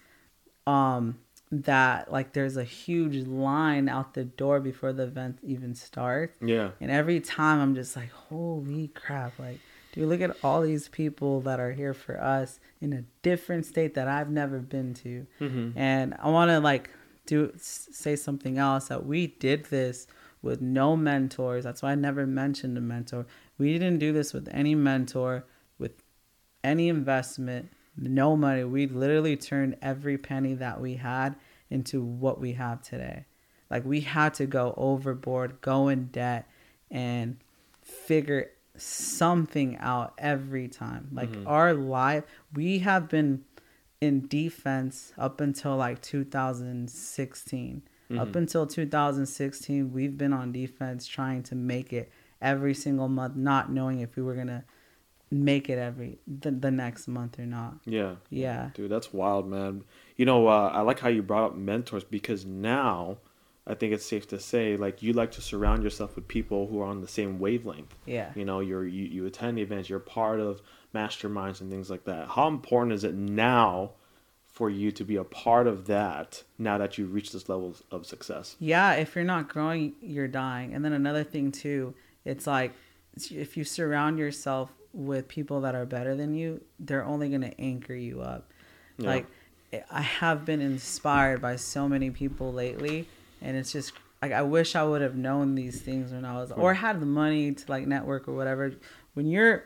that like there's a huge line out the door before the event even starts. Yeah. And every time I'm just like, holy crap, like, dude, look at all these people that are here for us in a different state that I've never been to. Mm-hmm. And I want to like say something else, that we did this with no mentors. That's why I never mentioned a mentor. We didn't do this with any mentor, with any investment, no money. We literally turned every penny that we had into what we have today. Like we had to go overboard, go in debt, and figure something out every time. Like our life, we have been in defense up until like 2016. Up until 2016, we've been on defense trying to make it every single month, not knowing if we were going to make it the next month or not. Yeah. Dude, that's wild, man. You know, I like how you brought up mentors, because now I think it's safe to say, like, you like to surround yourself with people who are on the same wavelength. Yeah. You know, you attend events, you're part of masterminds and things like that. How important is it now for you to be a part of that now that you've reached this level of success? Yeah, if you're not growing, you're dying. And then another thing too, it's like if you surround yourself with people that are better than you, they're only going to anchor you up. Yeah. Like, I have been inspired by so many people lately, and it's just like I wish I would have known these things when I was, or had the money to like network or whatever. When you're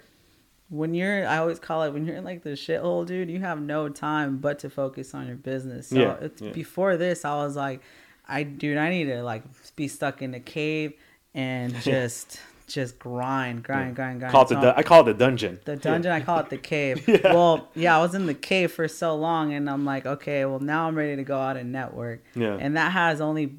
I always call it, when you're in like the shithole, dude, you have no time but to focus on your business. So before this, I was like, I need to like be stuck in a cave and just grind. I call it the dungeon. The dungeon, I call it the cave. Well, I was in the cave for so long, and I'm like, okay, well now I'm ready to go out and network. Yeah. And that has only,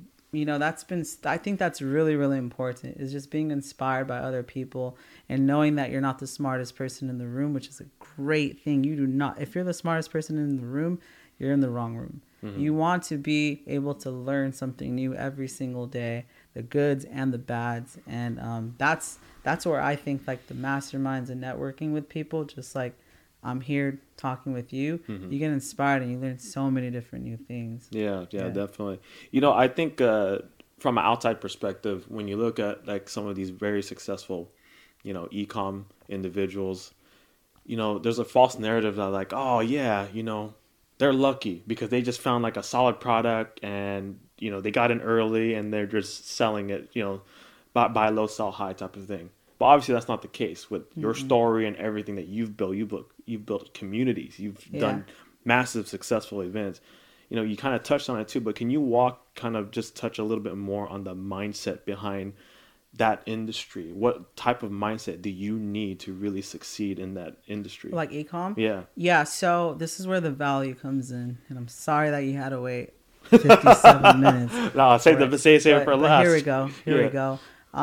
I think that's really, really important, is just being inspired by other people and knowing that you're not the smartest person in the room, which is a great thing. If you're the smartest person in the room, you're in the wrong room. Mm-hmm. You want to be able to learn something new every single day, the goods and the bads. And that's where I think like the masterminds and networking with people, just like I'm here talking with you, you get inspired and you learn so many different new things. Yeah, definitely. I think from an outside perspective, when you look at like some of these very successful, e-com individuals, there's a false narrative that like, oh yeah, they're lucky because they just found like a solid product and, they got in early and they're just selling it, buy low, sell high type of thing. But obviously that's not the case with your story and everything that you've built. You've built communities. You've done massive successful events. You kind of touched on it too, but can you just touch a little bit more on the mindset behind that industry? What type of mindset do you need to really succeed in that industry? Like e-com? Yeah. Yeah, so this is where the value comes in. And I'm sorry that you had to wait 57 minutes. No, save it for last. Here we go.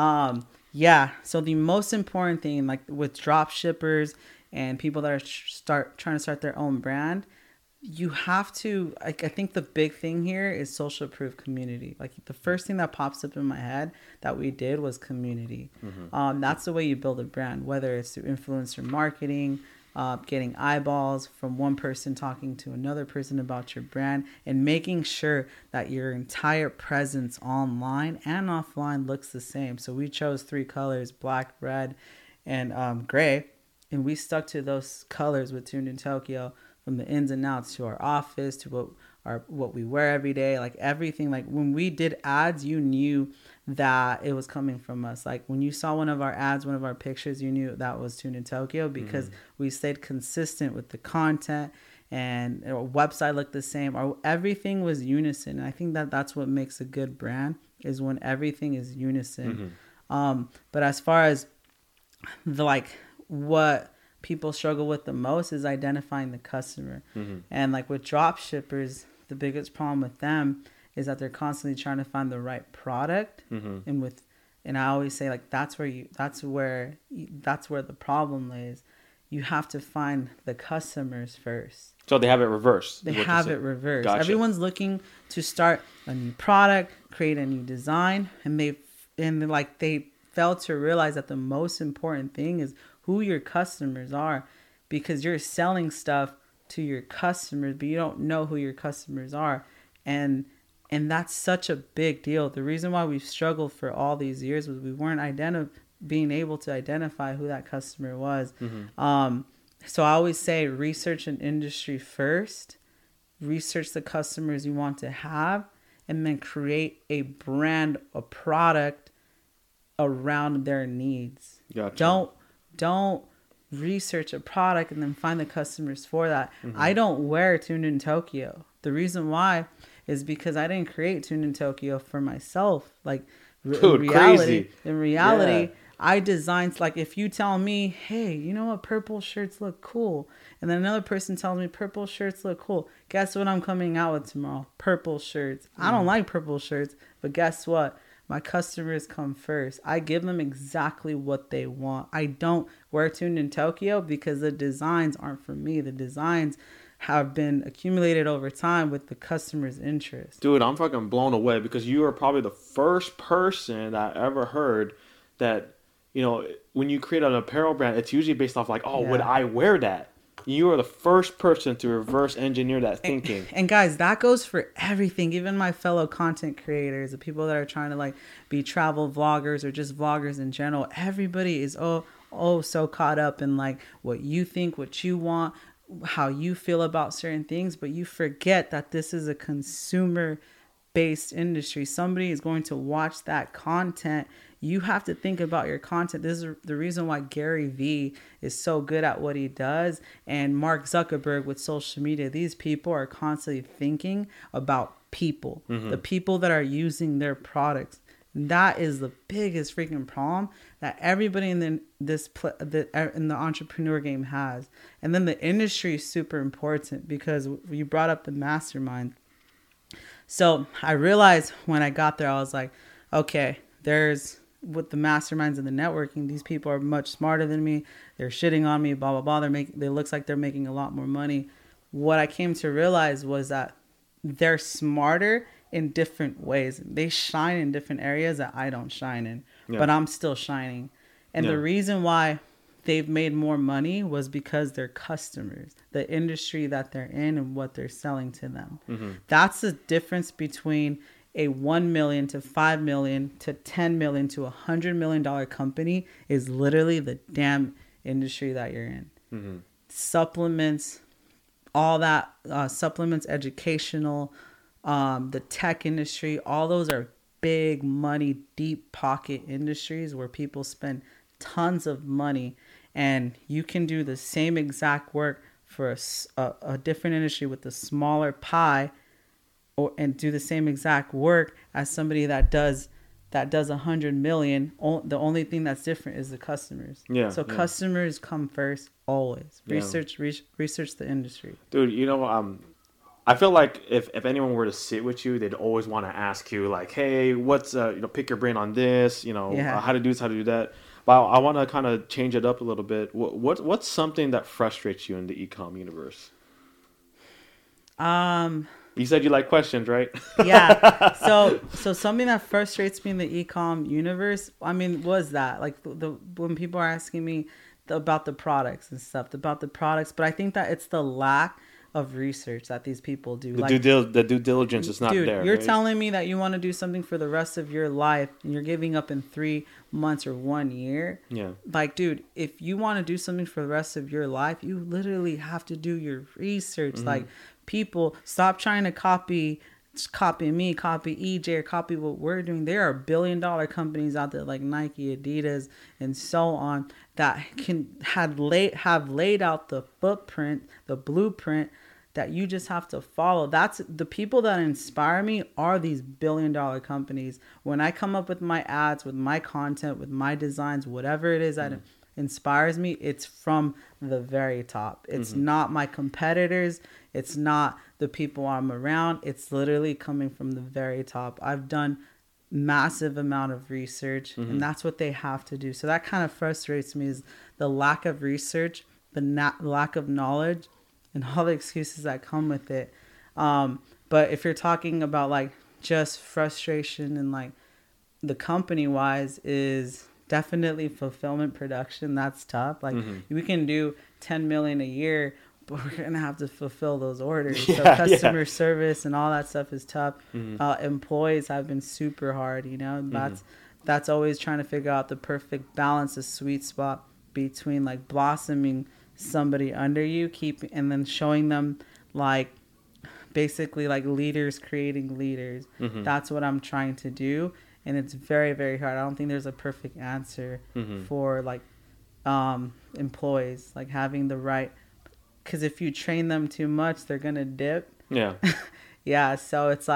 So the most important thing, like with drop shippers and people that are trying to start their own brand, you have to, I think the big thing here is social proof community. Like the first thing that pops up in my head that we did was community. That's the way you build a brand, whether it's through influencer marketing, getting eyeballs from one person talking to another person about your brand, and making sure that your entire presence online and offline looks the same. So we chose 3 colors, black, red, and gray, and we stuck to those colors with Tuned in Tokyo, from the ins and outs to our office to what we wear every day, like everything. Like when we did ads, you knew that it was coming from us. Like when you saw one of our ads, one of our pictures, you knew that was Tuned in Tokyo, because we stayed consistent with the content, and our website looked the same. Everything was unison. And I think that's what makes a good brand, is when everything is unison. But as far as what people struggle with the most is identifying the customer. And like with drop shippers, the biggest problem with them is that they're constantly trying to find the right product. And I always say, like, that's where the problem lays. You have to find the customers first. So they have it reversed. Gotcha. Everyone's looking to start a new product, create a new design, and they fail to realize that the most important thing is who your customers are, because you're selling stuff to your customers, but you don't know who your customers are. And that's such a big deal. The reason why we've struggled for all these years was we weren't being able to identify who that customer was. So I always say research an industry first, research the customers you want to have, and then create a brand, a product around their needs. Gotcha. Don't research a product and then find the customers for that. I don't wear Tuned in Tokyo. The reason why is because I didn't create Tuned in Tokyo for myself. Like, in reality, I design, like, if you tell me, hey, you know what, purple shirts look cool, and then another person tells me purple shirts look cool, guess what I'm coming out with tomorrow? Purple shirts. I don't like purple shirts, but guess what? My customers come first. I give them exactly what they want. I don't wear tuned in Tokyo because the designs aren't for me. The designs have been accumulated over time with the customer's interest. Dude, I'm fucking blown away because you are probably the first person that I ever heard that, you know, when you create an apparel brand, it's usually based off like, oh, would I wear that? You are the first person to reverse engineer that thinking. And guys, that goes for everything. Even my fellow content creators, the people that are trying to like be travel vloggers or just vloggers in general. Everybody is so caught up in like what you think, what you want, how you feel about certain things. But you forget that this is a consumer based industry. Somebody is going to watch that content. You have to think about your content. This is the reason why Gary Vee is so good at what he does. And Mark Zuckerberg with social media. These people are constantly thinking about people, the people that are using their products. And that is the biggest freaking problem that everybody in the entrepreneur game has. And then the industry is super important because you brought up the mastermind. So I realized when I got there, I was like, okay, with the masterminds and the networking, these people are much smarter than me. They're shitting on me, blah, blah, blah. They looks like they're making a lot more money. What I came to realize was that they're smarter in different ways. They shine in different areas that I don't shine in, but I'm still shining. And the reason why they've made more money was because their customers, the industry that they're in and what they're selling to them. That's the difference between a $1 million to $5 million to $10 million to $100 million company is literally the damn industry that you're in. Supplements, all that, supplements, educational, the tech industry, all those are big money, deep pocket industries where people spend tons of money, and you can do the same exact work for a different industry with a smaller pie, and do the same exact work as somebody that does 100 million. The only thing that's different is the customers. Customers come first always. Research the industry. Dude, you know, I feel like if anyone were to sit with you, they'd always want to ask you like, hey, what's pick your brain on this, how to do this, how to do that. But I want to kind of change it up a little bit. What's something that frustrates you in the e-com universe? You said you like questions, right? Yeah. So something that frustrates me in the e-com universe, I mean, was that like when people are asking me about the products and stuff, but I think that it's the lack of research that these people do. The due diligence is not there. You're telling me that you want to do something for the rest of your life and you're giving up in 3 months or 1 year. Yeah. Like, dude, if you want to do something for the rest of your life, you literally have to do your research. Like, people, stop trying to copy me, copy EJ, or copy what we're doing. There are billion-dollar companies out there like Nike, Adidas, and so on that have laid out the footprint, the blueprint that you just have to follow. That's the people that inspire me are these billion-dollar companies. When I come up with my ads, with my content, with my designs, whatever it is that inspires me, it's from the very top. It's not my competitors. It's not the people I'm around. It's literally coming from the very top. I've done massive amount of research, and that's what they have to do. So that kind of frustrates me, is the lack of research, the lack of knowledge, and all the excuses that come with it. But if you're talking about like just frustration and like the company wise, is definitely fulfillment production. That's tough. Like we can do 10 million a year, but we're going to have to fulfill those orders. So customer service and all that stuff is tough. Employees have been super hard, that's always trying to figure out the perfect balance, the sweet spot between like blossoming somebody under you, and then showing them like basically like leaders creating leaders. That's what I'm trying to do. And it's very, very hard. I don't think there's a perfect answer for like employees, like having the right, because if you train them too much, they're going to dip. Yeah. Yeah. So it's like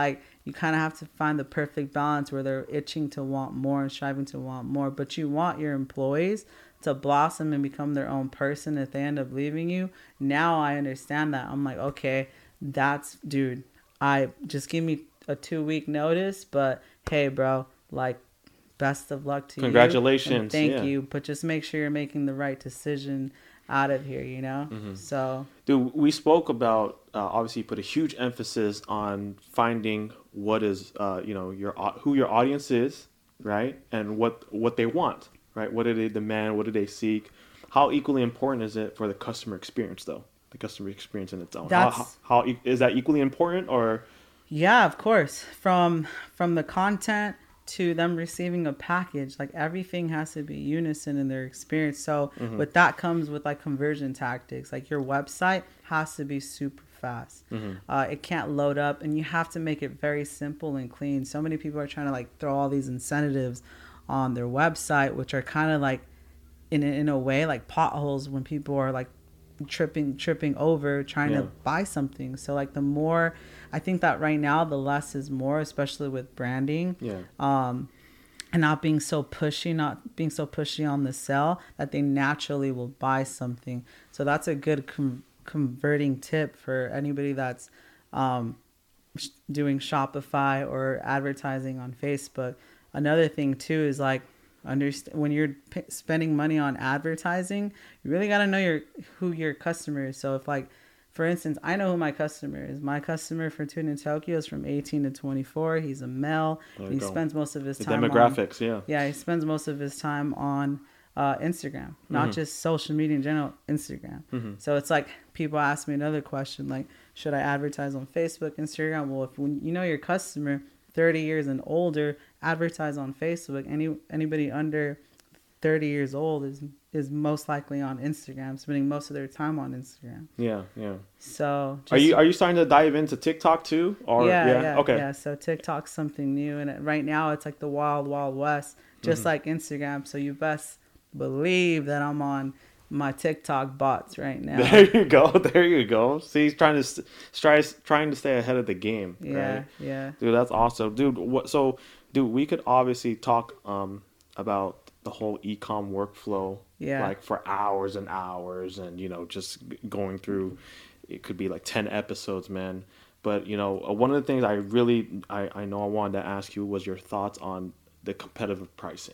you kind of have to find the perfect balance where they're itching to want more and striving to want more. But you want your employees to blossom and become their own person if they end up leaving you. Now I understand that. I'm like, okay, dude, I just give me a 2-week notice, but hey, bro, like, best of luck to you. Congratulations. Thank you. But just make sure you're making the right decision out of here, you know? Mm-hmm. So, dude, we spoke about, obviously you put a huge emphasis on finding what is, who your audience is, right? And what they want, right? What do they demand? What do they seek? How equally important is it for the customer experience, though? The customer experience in its own. How is that equally important, or? Yeah, of course. From the content to them receiving a package, like everything has to be unison in their experience. So with that comes with like conversion tactics. Like your website has to be super fast. It can't load up, and you have to make it very simple and clean. So many people are trying to like throw all these incentives on their website, which are kind of like in a way like potholes when people are like tripping over trying to buy something. So like the more, I think that right now the less is more, especially with branding. And not being so pushy on the sell, that they naturally will buy something. So that's a good converting tip for anybody that's doing Shopify or advertising on Facebook. Another thing too is like, when you're spending money on advertising, you really got to know who your customer is. So if, like, for instance, I know who my customer is. My customer for Tuned in Tokyo is from 18 to 24. He's a male. He spends most of his time demographics, he spends most of his time on Instagram, not just social media in general, Instagram. So it's like, people ask me another question, like, should I advertise on Facebook, Instagram? Well, when you know your customer, 30 years and older, advertise on Facebook. Anybody under 30 years old is most likely on Instagram, spending most of their time on Instagram. Yeah. So are you starting to dive into TikTok too? Or okay. Yeah, so TikTok's something new, and right now it's like the wild west, just like Instagram. So you best believe that I'm on my TikTok bots right now. There you go. See, he's trying to stay ahead of the game. Right? Yeah. Dude, that's awesome, dude. Dude, we could obviously talk about the whole e-com workflow, like for hours and hours, and just going through. It could be like 10 episodes, man. But one of the things I know I wanted to ask you was your thoughts on the competitive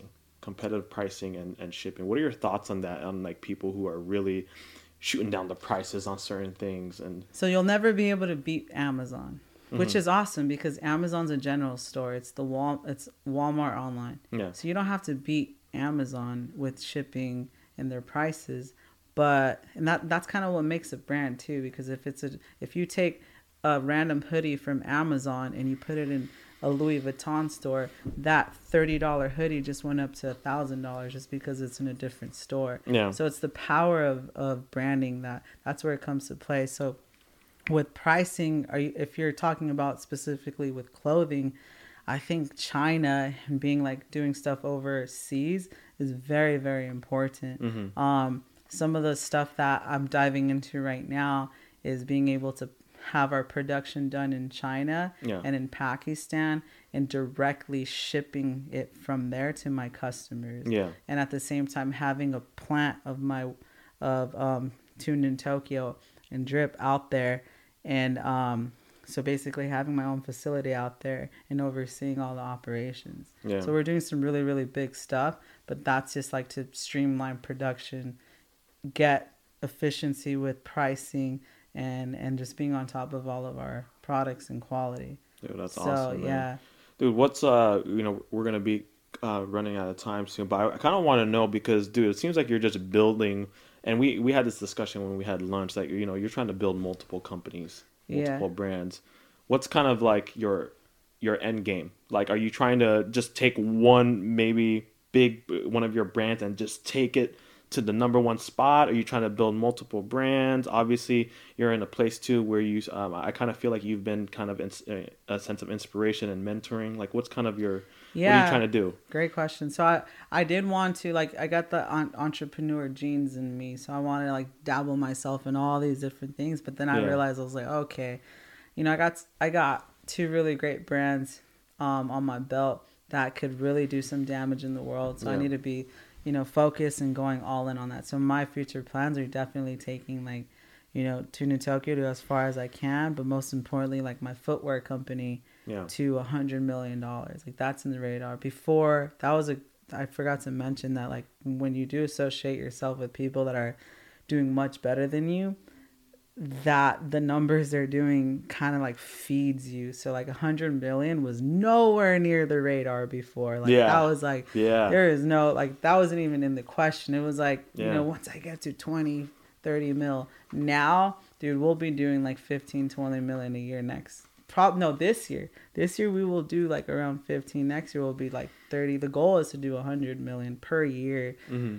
pricing and shipping. What are your thoughts on that, on like people who are really shooting down the prices on certain things? And so you'll never be able to beat Amazon, which is awesome, because Amazon's a general store. It's it's Walmart online. So you don't have to beat Amazon with shipping and their prices, and that's kind of what makes a brand too, because if you take a random hoodie from Amazon and you put it in a Louis Vuitton store, that $30 hoodie just went up to $1,000 just because it's in a different store. So it's the power of branding that's where it comes to play. So with pricing, if you're talking about specifically with clothing, I think China and being like doing stuff overseas is very, very important. Some of the stuff that I'm diving into right now is being able to have our production done in China and in Pakistan, and directly shipping it from there to my customers. And at the same time having a plant of Tuned in Tokyo and Drip out there, and so basically having my own facility out there and overseeing all the operations. So we're doing some really, really big stuff, but that's just like to streamline production, get efficiency with pricing, and just being on top of all of our products and quality. Dude, that's awesome, man. Dude, what's we're gonna be running out of time soon, but I kind of want to know, because dude, it seems like you're just building, and we had this discussion when we had lunch, that you're trying to build multiple companies, multiple brands. What's kind of like your end game? Like, are you trying to just take one of your brands and just take it to the number one spot? Are you trying to build multiple brands? Obviously, you're in a place too where you, I kind of feel like you've been kind of a sense of inspiration and mentoring. Like, what's kind of what are you trying to do? Great question. So I did want to, like, I got the entrepreneur genes in me, so I wanted to like dabble myself in all these different things. But then I realized, I was like, okay, I got two really great brands on my belt that could really do some damage in the world. So I need to be, focused and going all in on that. So my future plans are definitely taking like, Tuna Tokyo to as far as I can, but most importantly, like my footwear company to $100 million. Like that's in the radar. Before I forgot to mention that like when you do associate yourself with people that are doing much better than you, that the numbers they're doing kind of like feeds you. So like 100 million was nowhere near the radar before. Like that was like, there is no, like that wasn't even in the question. It was like, once I get to 20, 30 mil now, dude, we'll be doing like 15, 20 million a year next. This year we will do like around 15. Next year will be like 30. The goal is to do 100 million per year.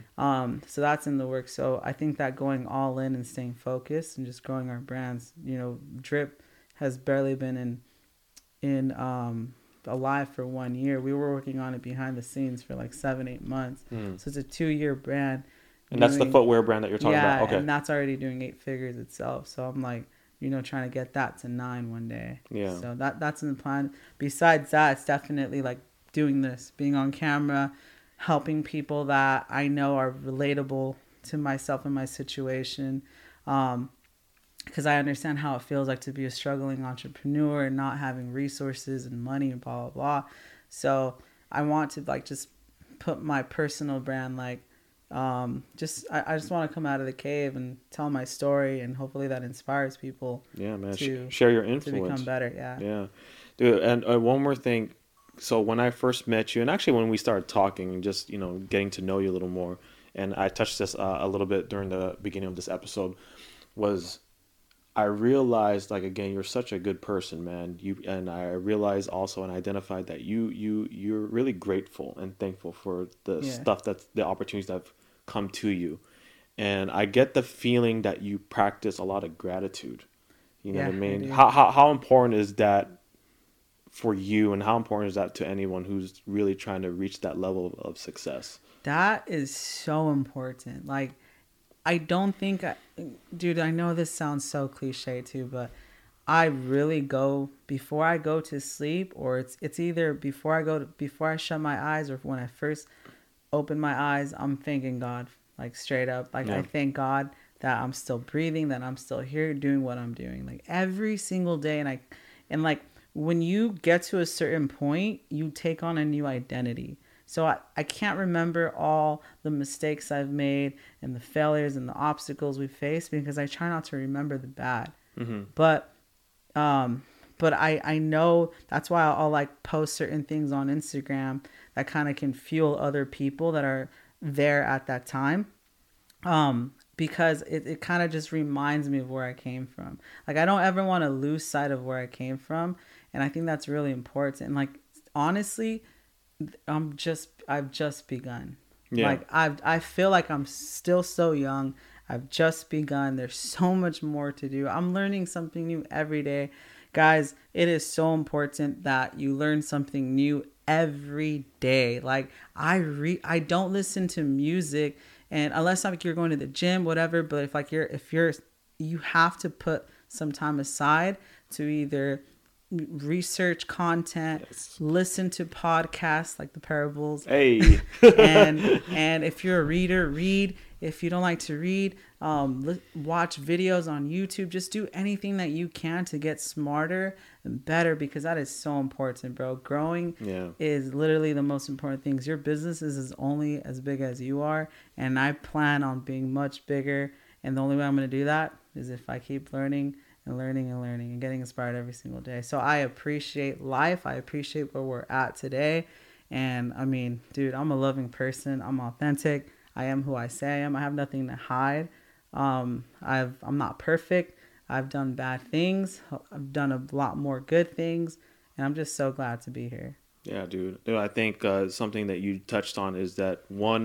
So that's in the works. So I think that going all in and staying focused and just growing our brands, Drip has barely been in alive for 1 year. We were working on it behind the scenes for like 7-8 months. So it's a 2-year brand. And that's the footwear brand that you're talking about. Okay. And that's already doing 8 figures itself. So I'm like, trying to get that to 9 one day. Yeah. So that's in the plan. Besides that, it's definitely like doing this, being on camera, helping people that I know are relatable to myself and my situation. Because I understand how it feels like to be a struggling entrepreneur and not having resources and money and blah, blah, blah. So I want to like just put my personal brand like, I just want to come out of the cave and tell my story, and hopefully that inspires people. Yeah, man. Share your influence to become better. Yeah, dude. And one more thing. So when I first met you, and actually when we started talking and just getting to know you a little more, and I touched this a little bit during the beginning of this episode, was I realized like again you're such a good person, man. And I realized also and identified that you're really grateful and thankful for the stuff the opportunities that have come to you, and I get the feeling that you practice a lot of gratitude. You know what I mean? How important is that for you, and how important is that to anyone who's really trying to reach that level of success? That is so important. Like, I don't think, dude, I know this sounds so cliche too, but I really go before I go to sleep, or it's either before I shut my eyes, or when I first open my eyes, I'm thanking God, like straight up. Like I thank God that I'm still breathing, that I'm still here doing what I'm doing, like every single day. And like when you get to a certain point, you take on a new identity. So I can't remember all the mistakes I've made and the failures and the obstacles we faced, because I try not to remember the bad. But I know that's why I'll like post certain things on Instagram that kind of can fuel other people that are there at that time. Because it kind of just reminds me of where I came from. Like I don't ever want to lose sight of where I came from. And I think that's really important. And like, honestly, I've just begun. Like I feel like I'm still so young. I've just begun. There's so much more to do. I'm learning something new every day. Guys, it is so important that you learn something new every day. Like I don't listen to music, and unless like you're going to the gym, whatever, but if you have to put some time aside to either research content, listen to podcasts like the Parables, and if you're a reader, read. If you don't like to read, watch videos on YouTube. Just do anything that you can to get smarter and better, because that is so important, bro. Growing is literally the most important things. Your business is only as big as you are, and I plan on being much bigger, and the only way I'm going to do that is if I keep learning and learning and learning and getting inspired every single day. So I appreciate life. I appreciate where we're at today. And I mean, dude, I'm a loving person. I'm authentic. I am who I say I am. I have nothing to hide. I'm not perfect. I've done bad things. I've done a lot more good things. And I'm just so glad to be here. Yeah, dude. I think something that you touched on is that, one,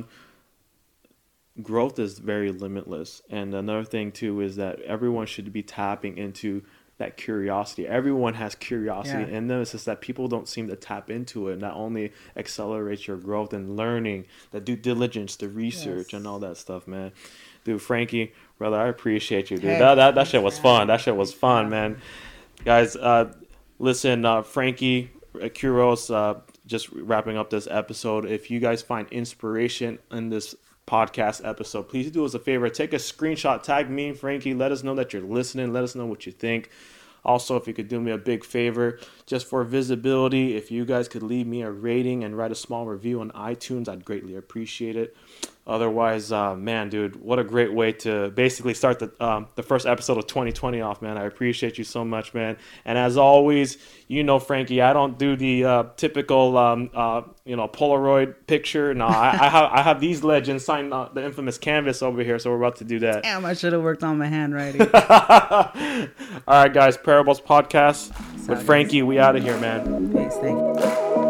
growth is very limitless. And another thing, too, is that everyone should be tapping into that curiosity. Everyone has curiosity in them. It's just that people don't seem to tap into it. Not only accelerates your growth and learning, the due diligence, the research, and all that stuff, man. Dude, Frankie, brother, I appreciate you, dude. That shit was fun. That shit was fun, man. Guys, Listen, Frankie, Kuros, just wrapping up this episode. If you guys find inspiration in this podcast episode, please do us a favor. Take a screenshot, tag me and Frankie. Let us know that you're listening. Let us know what you think. Also, if you could do me a big favor, just for visibility, if you guys could leave me a rating and write a small review on iTunes, I'd greatly appreciate it. Otherwise, man, dude, what a great way to basically start the first episode of 2020 off, man. I appreciate you so much, man. And as always, you know, Frankie, I don't do the typical, Polaroid picture. No, I have these legends sign the infamous canvas over here, so we're about to do that. Damn, I should have worked on my handwriting. All right, guys, Parables Podcast with Frankie. We out of here, man. Peace, thank you.